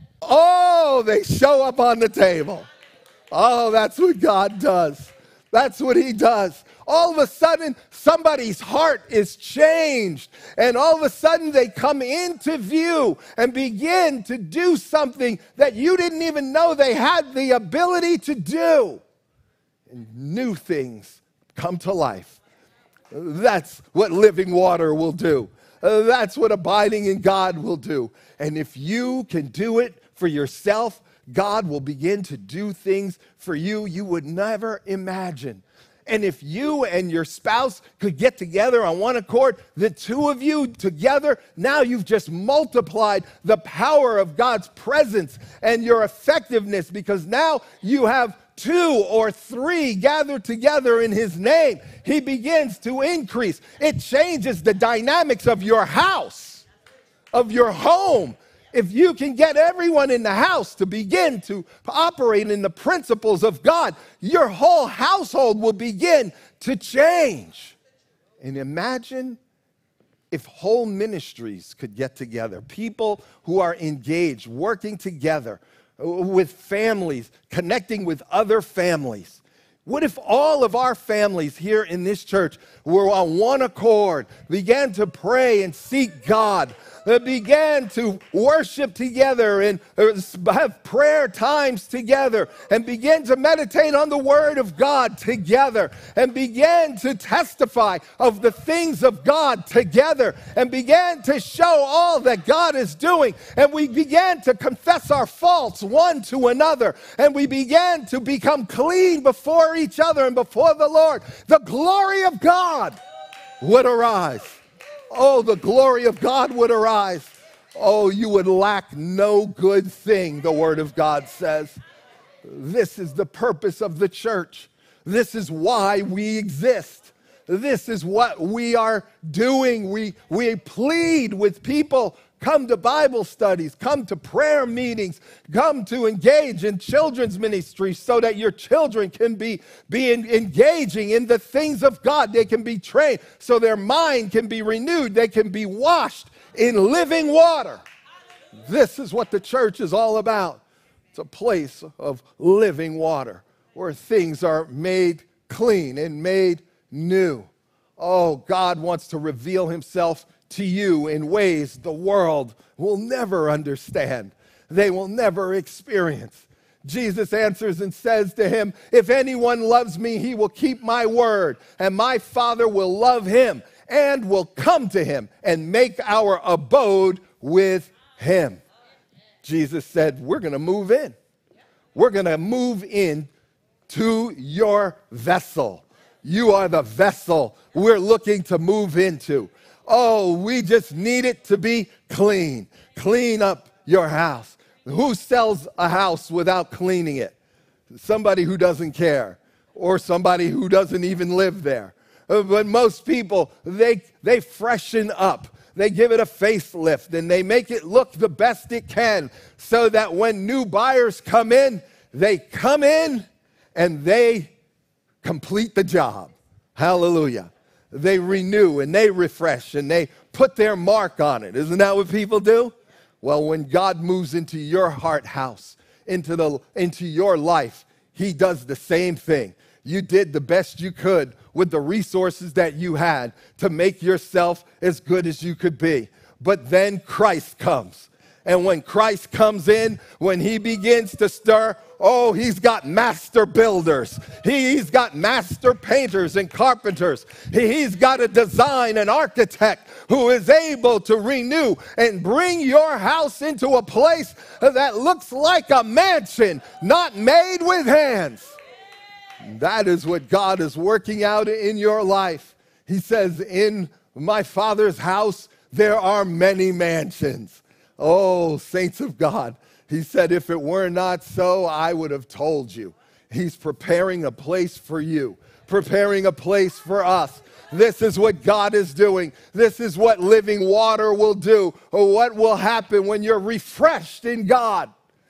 oh, they show up on the table. Oh, that's what God does. That's what He does. All of a sudden, somebody's heart is changed. And all of a sudden, they come into view and begin to do something that you didn't even know they had the ability to do. And new things come to life. That's what living water will do. That's what abiding in God will do. And if you can do it for yourself, God will begin to do things for you you would never imagine. And if you and your spouse could get together on one accord, the two of you together, now you've just multiplied the power of God's presence and your effectiveness, because now you have two or three gathered together in His name. He begins to increase. It changes the dynamics of your house, of your home. If you can get everyone in the house to begin to operate in the principles of God, your whole household will begin to change. And imagine if whole ministries could get together, people who are engaged, working together with families, connecting with other families. What if all of our families here in this church were on one accord, began to pray and seek God, that began to worship together and have prayer times together and begin to meditate on the Word of God together and began to testify of the things of God together and began to show all that God is doing, and we began to confess our faults one to another, and we began to become clean before each other and before the Lord, the glory of God would arise. Oh, the glory of God would arise. Oh, you would lack no good thing, the Word of God says. This is the purpose of the church. This is why we exist. This is what we are doing. We, we plead with people, come to Bible studies, come to prayer meetings, come to engage in children's ministry so that your children can be, be in, engaging in the things of God. They can be trained so their mind can be renewed. They can be washed in living water. This is what the church is all about. It's a place of living water where things are made clean and made new. Oh, God wants to reveal Himself to you in ways the world will never understand. They will never experience. Jesus answers and says to him, if anyone loves me, he will keep my word, and my Father will love him and will come to him and make our abode with him. Jesus said, we're going to move in. We're going to move in to your vessel. You are the vessel we're looking to move into. Oh, we just need it to be clean. Clean up your house. Who sells a house without cleaning it? Somebody who doesn't care, or somebody who doesn't even live there. But most people, they, they freshen up. They give it a facelift, and they make it look the best it can so that when new buyers come in, they come in and they complete the job. Hallelujah. They renew and they refresh and they put their mark on it. Isn't that what people do? Well, when God moves into your heart house, into, the, into your life, He does the same thing. You did the best you could with the resources that you had to make yourself as good as you could be. But then Christ comes. And when Christ comes in, when he begins to stir, oh, he's got master builders. He's got master painters and carpenters. He's got a design, an architect who is able to renew and bring your house into a place that looks like a mansion, not made with hands. That is what God is working out in your life. He says, in my Father's house, there are many mansions. Oh, saints of God. He said, if it were not so, I would have told you. He's preparing a place for you, preparing a place for us. This is what God is doing. This is what living water will do, or what will happen when you're refreshed in God.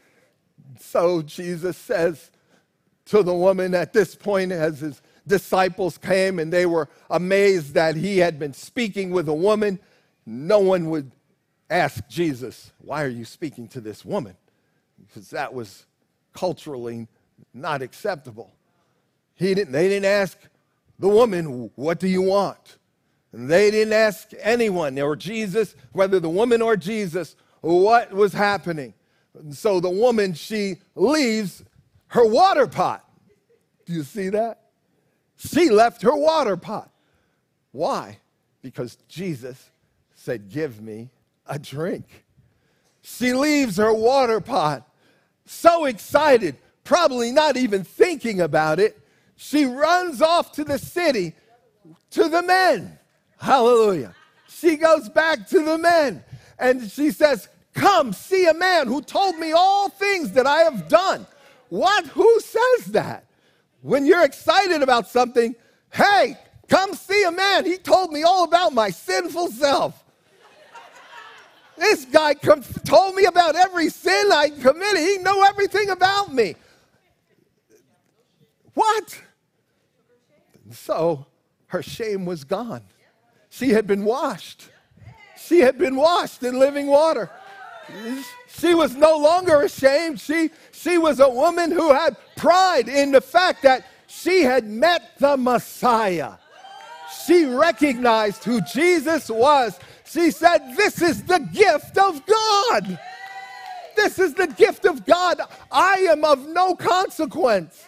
So Jesus says to the woman at this point, as his disciples came and they were amazed that he had been speaking with a woman, no one would ask Jesus, why are you speaking to this woman? Because that was culturally not acceptable. He didn't, they didn't ask the woman, what do you want? And they didn't ask anyone, or Jesus, whether the woman or Jesus, what was happening. And so the woman, she leaves her water pot. Do you see that? She left her water pot. Why? Because Jesus said, give me a drink. She leaves her water pot, so excited, probably not even thinking about it. She runs off to the city, to the men. Hallelujah. She goes back to the men, and she says, come see a man who told me all things that I have done. What? Who says that? When you're excited about something, hey, come see a man. He told me all about my sinful self. This guy com- told me about every sin I committed. He knew everything about me. What? So her shame was gone. She had been washed. She had been washed in living water. She was no longer ashamed. She, she was a woman who had pride in the fact that she had met the Messiah. She recognized who Jesus was. She said, this is the gift of God. This is the gift of God. I am of no consequence.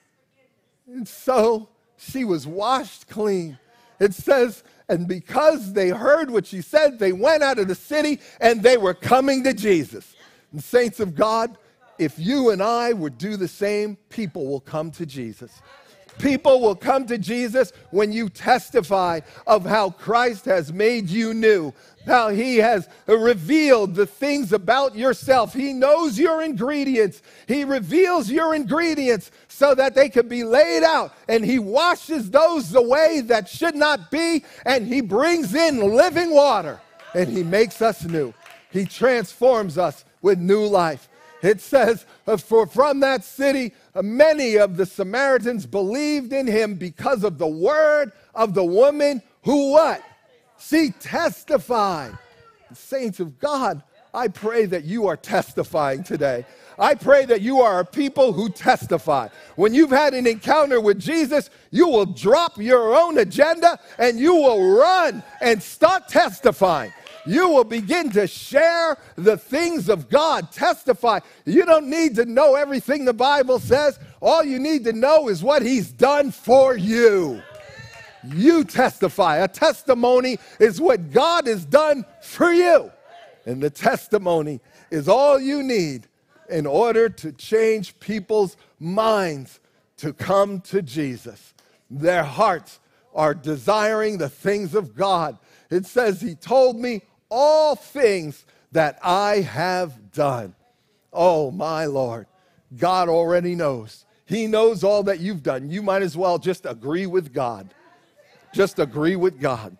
And so she was washed clean. It says, and because they heard what she said, they went out of the city and they were coming to Jesus. And saints of God, if you and I would do the same, people will come to Jesus. People will come to Jesus when you testify of how Christ has made you new, how he has revealed the things about yourself. He knows your ingredients. He reveals your ingredients so that they can be laid out, and he washes those away that should not be, and he brings in living water, and he makes us new. He transforms us with new life. It says, uh, for from that city, uh, many of the Samaritans believed in him because of the word of the woman who what? She testified. Saints of God, I pray that you are testifying today. I pray that you are a people who testify. When you've had an encounter with Jesus, you will drop your own agenda and you will run and start testifying. You will begin to share the things of God, testify. You don't need to know everything the Bible says. All you need to know is what he's done for you. You testify. A testimony is what God has done for you. And the testimony is all you need in order to change people's minds to come to Jesus. Their hearts are desiring the things of God. It says, he told me all things that I have done. Oh, my Lord. God already knows. He knows all that you've done. You might as well just agree with God. Just agree with God.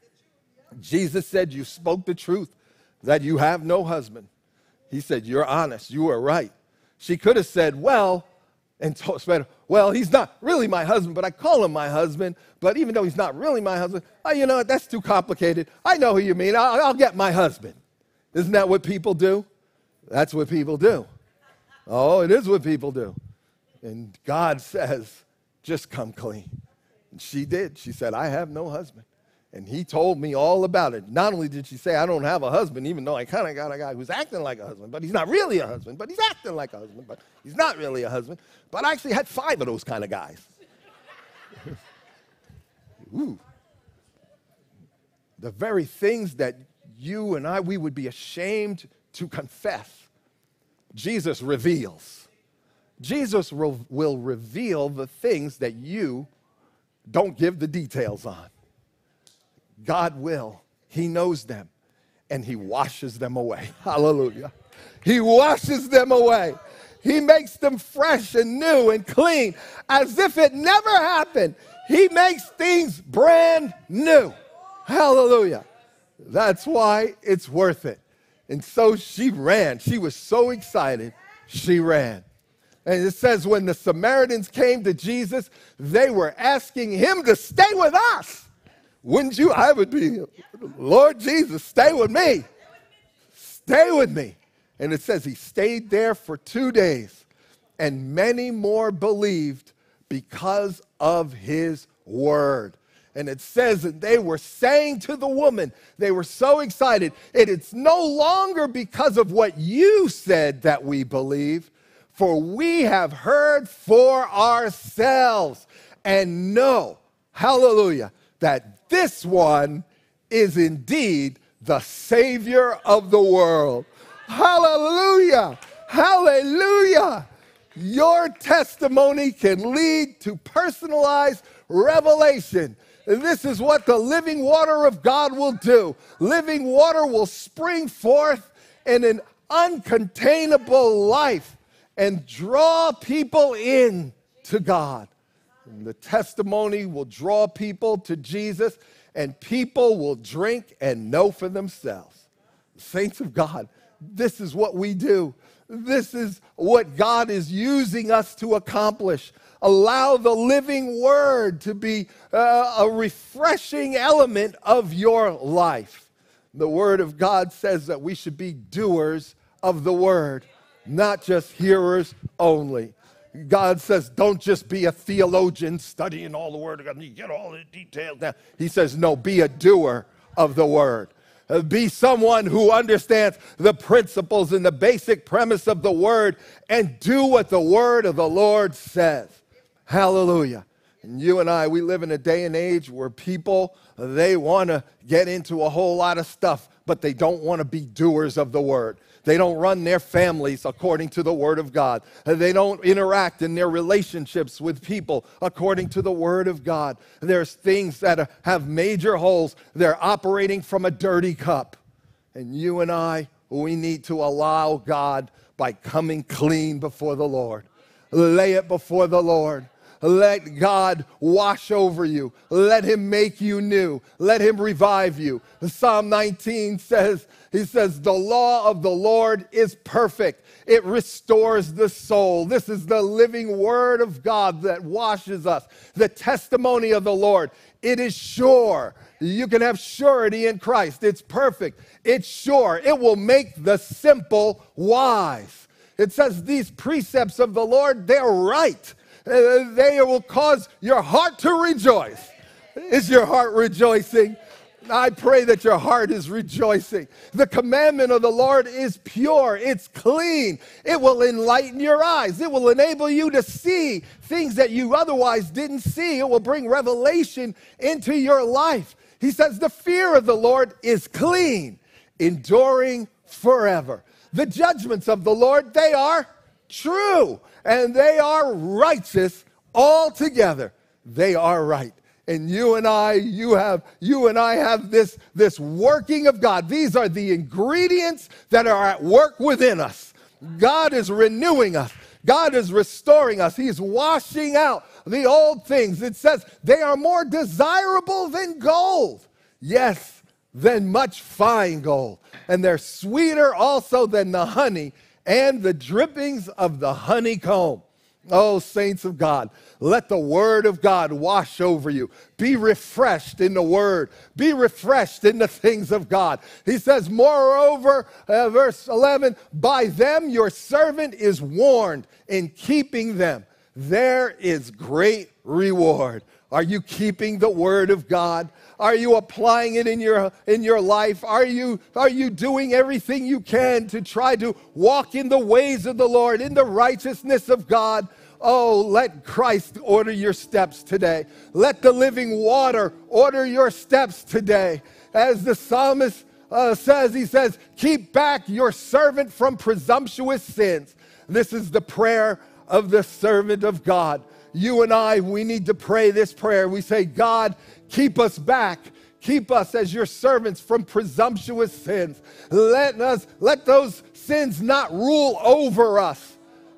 Jesus said, you spoke the truth, that you have no husband. He said, you're honest. You are right. She could have said, well, and said, well, he's not really my husband, but I call him my husband. But even though he's not really my husband, oh, you know what, that's too complicated. I know who you mean. I'll, I'll get my husband. Isn't that what people do? That's what people do. Oh, it is what people do. And God says, just come clean. And she did. She said, I have no husband. And he told me all about it. Not only did she say, I don't have a husband, even though I kind of got a guy who's acting like a husband, but he's not really a husband, but he's acting like a husband, but he's not really a husband. But I actually had five of those kind of guys. Ooh. The very things that you and I, we would be ashamed to confess, Jesus reveals. Jesus re- will reveal the things that you don't give the details on. God will. He knows them, and he washes them away. Hallelujah. He washes them away. He makes them fresh and new and clean as if it never happened. He makes things brand new. Hallelujah. That's why it's worth it. And so she ran. She was so excited, she ran. And it says when the Samaritans came to Jesus, they were asking him to stay with us. Wouldn't you? I would be, Lord Jesus, stay with me. Stay with me. And it says he stayed there for two days, and many more believed because of his word. And it says that they were saying to the woman, they were so excited, it is no longer because of what you said that we believe, for we have heard for ourselves and know, hallelujah, that this one is indeed the Savior of the world. Hallelujah! Hallelujah! Your testimony can lead to personalized revelation. And this is what the living water of God will do. Living water will spring forth in an uncontainable life and draw people in to God. And the testimony will draw people to Jesus, and people will drink and know for themselves. Saints of God, this is what we do. This is what God is using us to accomplish. Allow the living word to be uh, a refreshing element of your life. The word of God says that we should be doers of the word, not just hearers only. God says, don't just be a theologian studying all the word of God and you get all the details down. He says, no, be a doer of the word. Uh, be someone who understands the principles and the basic premise of the word and do what the word of the Lord says. Hallelujah. And you and I, we live in a day and age where people, they want to get into a whole lot of stuff, but they don't want to be doers of the word. They don't run their families according to the word of God. They don't interact in their relationships with people according to the word of God. There's things that have major holes. They're operating from a dirty cup. And you and I, we need to allow God by coming clean before the Lord. Lay it before the Lord. Let God wash over you. Let him make you new. Let him revive you. Psalm nineteen says, he says, the law of the Lord is perfect. It restores the soul. This is the living word of God that washes us. The testimony of the Lord, it is sure. You can have surety in Christ. It's perfect. It's sure. It will make the simple wise. It says these precepts of the Lord, they're right. Uh, they will cause your heart to rejoice. Is your heart rejoicing? I pray that your heart is rejoicing. The commandment of the Lord is pure. It's clean. It will enlighten your eyes. It will enable you to see things that you otherwise didn't see. It will bring revelation into your life. He says the fear of the Lord is clean, enduring forever. The judgments of the Lord, they are true, and they are righteous altogether. They are right. And you and I, you have, you and I have this, this working of God. These are the ingredients that are at work within us. God is renewing us. God is restoring us. He's washing out the old things. It says they are more desirable than gold. Yes, than much fine gold. And they're sweeter also than the honey and the drippings of the honeycomb. Oh, saints of God, let the word of God wash over you. Be refreshed in the word. Be refreshed in the things of God. He says, moreover, uh, verse eleven, by them your servant is warned in keeping them. There is great reward. Are you keeping the word of God? Are you applying it in your, in your life? Are you, are you doing everything you can to try to walk in the ways of the Lord, in the righteousness of God? Oh, let Christ order your steps today. Let the living water order your steps today. As the psalmist uh, says, he says, keep back your servant from presumptuous sins. This is the prayer of the servant of God. You and I, we need to pray this prayer. We say, God, keep us back. Keep us as your servants from presumptuous sins. Let us, let those sins not rule over us.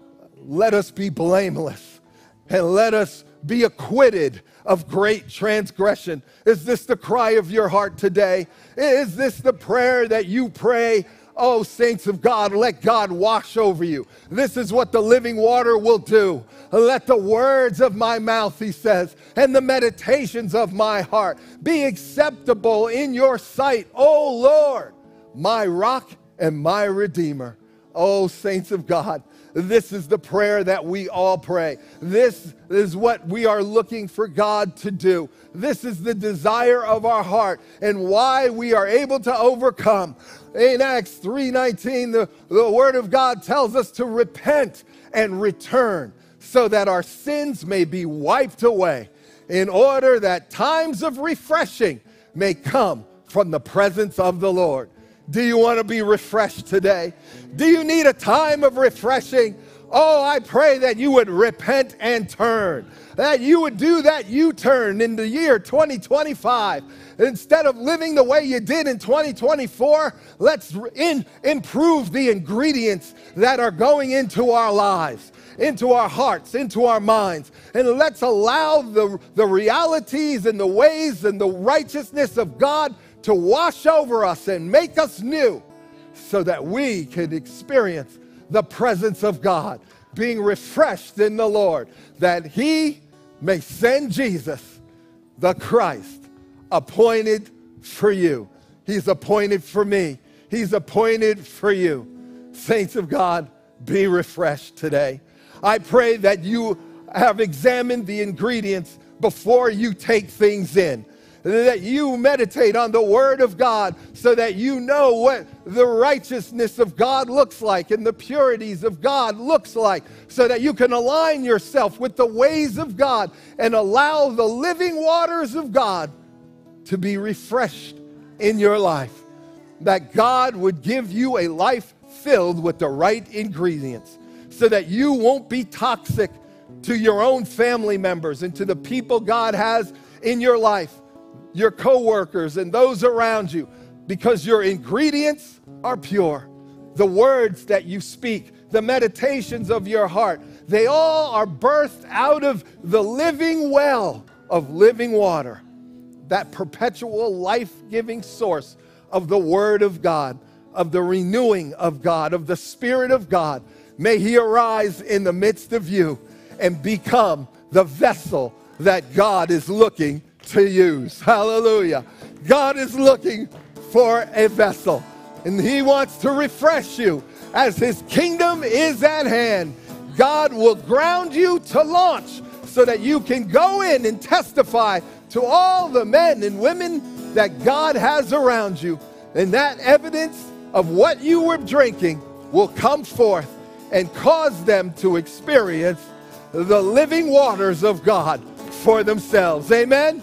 Let us be blameless, and let us be acquitted of great transgression. Is this the cry of your heart today? Is this the prayer that you pray? Oh, saints of God, let God wash over you. This is what the living water will do. Let the words of my mouth, he says, and the meditations of my heart be acceptable in your sight, O Lord, my rock and my redeemer. Oh, saints of God, this is the prayer that we all pray. This is what we are looking for God to do. This is the desire of our heart and why we are able to overcome. In Acts three nineteen, the, the word of God tells us to repent and return so that our sins may be wiped away, in order that times of refreshing may come from the presence of the Lord. Do you want to be refreshed today? Do you need a time of refreshing? Oh, I pray that you would repent and turn, that you would do that U-turn in the year twenty twenty-five. Instead of living the way you did in twenty twenty-four, let's in, improve the ingredients that are going into our lives, into our hearts, into our minds. And let's allow the, the realities and the ways and the righteousness of God to wash over us and make us new, so that we can experience the presence of God, being refreshed in the Lord, that he may send Jesus, the Christ, appointed for you. He's appointed for me. He's appointed for you. Saints of God, be refreshed today. I pray that you have examined the ingredients before you take things in, that you meditate on the word of God so that you know what the righteousness of God looks like and the purities of God looks like, so that you can align yourself with the ways of God and allow the living waters of God to be refreshed in your life, that God would give you a life filled with the right ingredients, so that you won't be toxic to your own family members and to the people God has in your life, your co-workers and those around you, because your ingredients are pure. The words that you speak, the meditations of your heart, they all are birthed out of the living well of living water, that perpetual life-giving source of the Word of God, of the renewing of God, of the Spirit of God. May he arise in the midst of you and become the vessel that God is looking to use. Hallelujah. God is looking for a vessel, and he wants to refresh you as his kingdom is at hand. God will ground you to launch so that you can go in and testify to all the men and women that God has around you. And that evidence of what you were drinking will come forth and cause them to experience the living waters of God for themselves. Amen.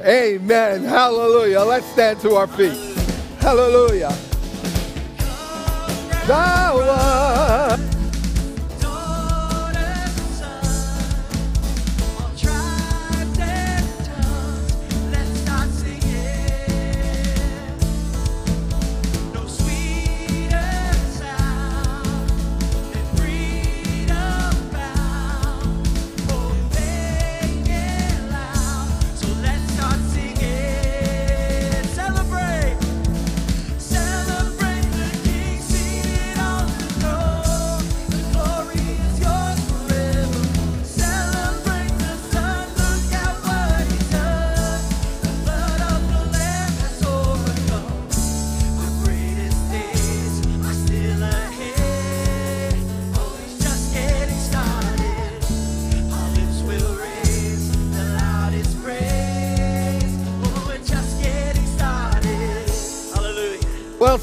Amen. Hallelujah. Let's stand to our feet. Hallelujah. Thou art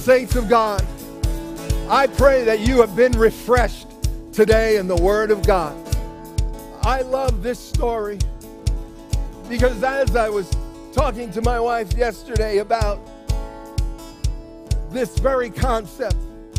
saints of God, I pray that you have been refreshed today in the Word of God. I love this story because as I was talking to my wife yesterday about this very concept,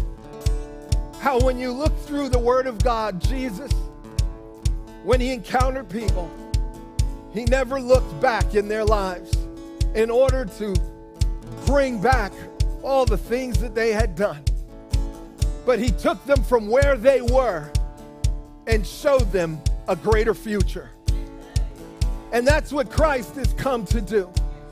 how when you look through the Word of God, Jesus, when he encountered people, he never looked back in their lives in order to bring back all the things that they had done. But he took them from where they were and showed them a greater future. And that's what Christ has come to do.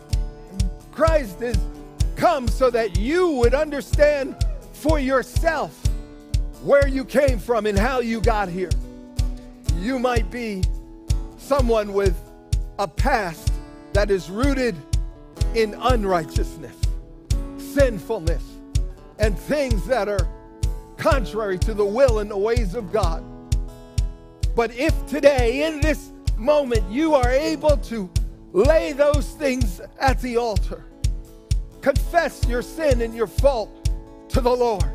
Christ has come so that you would understand for yourself where you came from and how you got here. You might be someone with a past that is rooted in unrighteousness, sinfulness, and things that are contrary to the will and the ways of God. But if today, in this moment, you are able to lay those things at the altar, confess your sin and your fault to the Lord,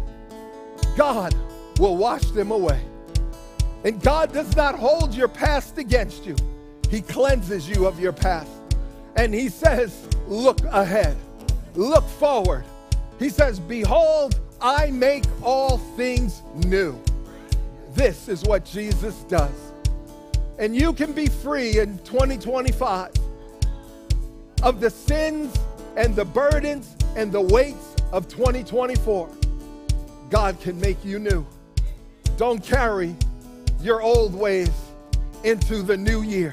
God will wash them away. And God does not hold your past against you. He cleanses you of your past. And he says, look ahead, look forward. He says, behold, I make all things new. This is what Jesus does. And you can be free in twenty twenty-five of the sins and the burdens and the weights of twenty twenty-four. God can make you new. Don't carry your old ways into the new year.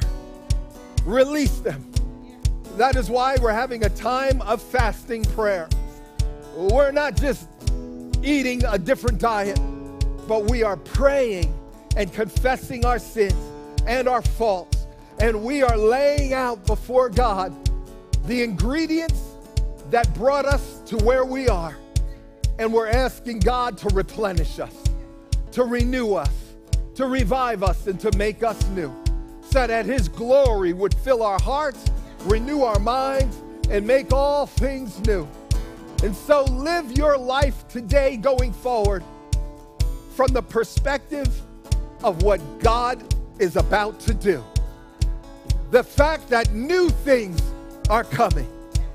Release them. That is why we're having a time of fasting prayer. We're not just eating a different diet, but we are praying and confessing our sins and our faults. And we are laying out before God the ingredients that brought us to where we are. And we're asking God to replenish us, to renew us, to revive us, and to make us new, so that his glory would fill our hearts, renew our minds, and make all things new. And so live your life today going forward from the perspective of what God is about to do. The fact that new things are coming.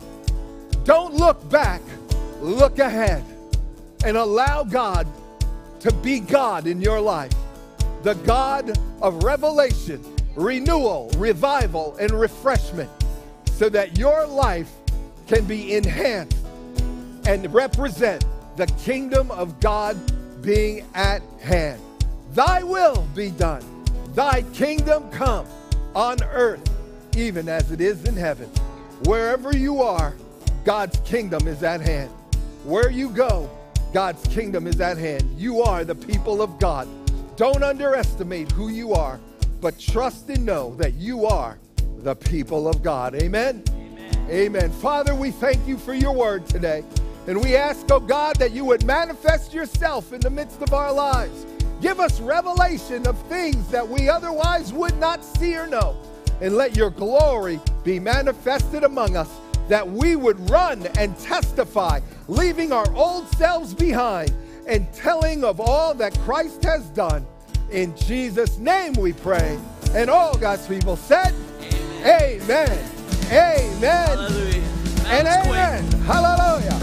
Don't look back, look ahead, and allow God to be God in your life. The God of revelation, renewal, revival, and refreshment, so that your life can be enhanced and represent the kingdom of God being at hand. Thy will be done. Thy kingdom come on earth, even as it is in heaven. Wherever you are, God's kingdom is at hand. Where you go, God's kingdom is at hand. You are the people of God. Don't underestimate who you are, but trust and know that you are the people of God. Amen? Amen. Amen. Father, we thank you for your word today. And we ask, oh God, that you would manifest yourself in the midst of our lives. Give us revelation of things that we otherwise would not see or know. And let your glory be manifested among us, that we would run and testify, leaving our old selves behind and telling of all that Christ has done. In Jesus' name we pray. And all God's people said, amen, amen, amen, hallelujah. And amen. Quick. Hallelujah.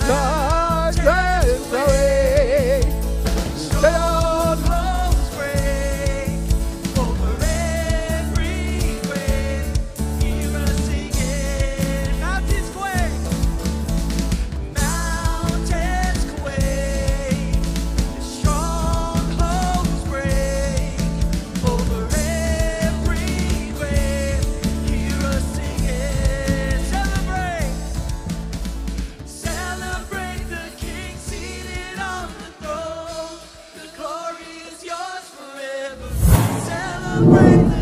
God is the way. Say on. Over every grave. Hear us singing. Mountains quake. Mountains quake. Strongholds break. Over every grave. Hear us singing. Celebrate. Celebrate the King seated on the throne. The glory is yours forever. Celebrate the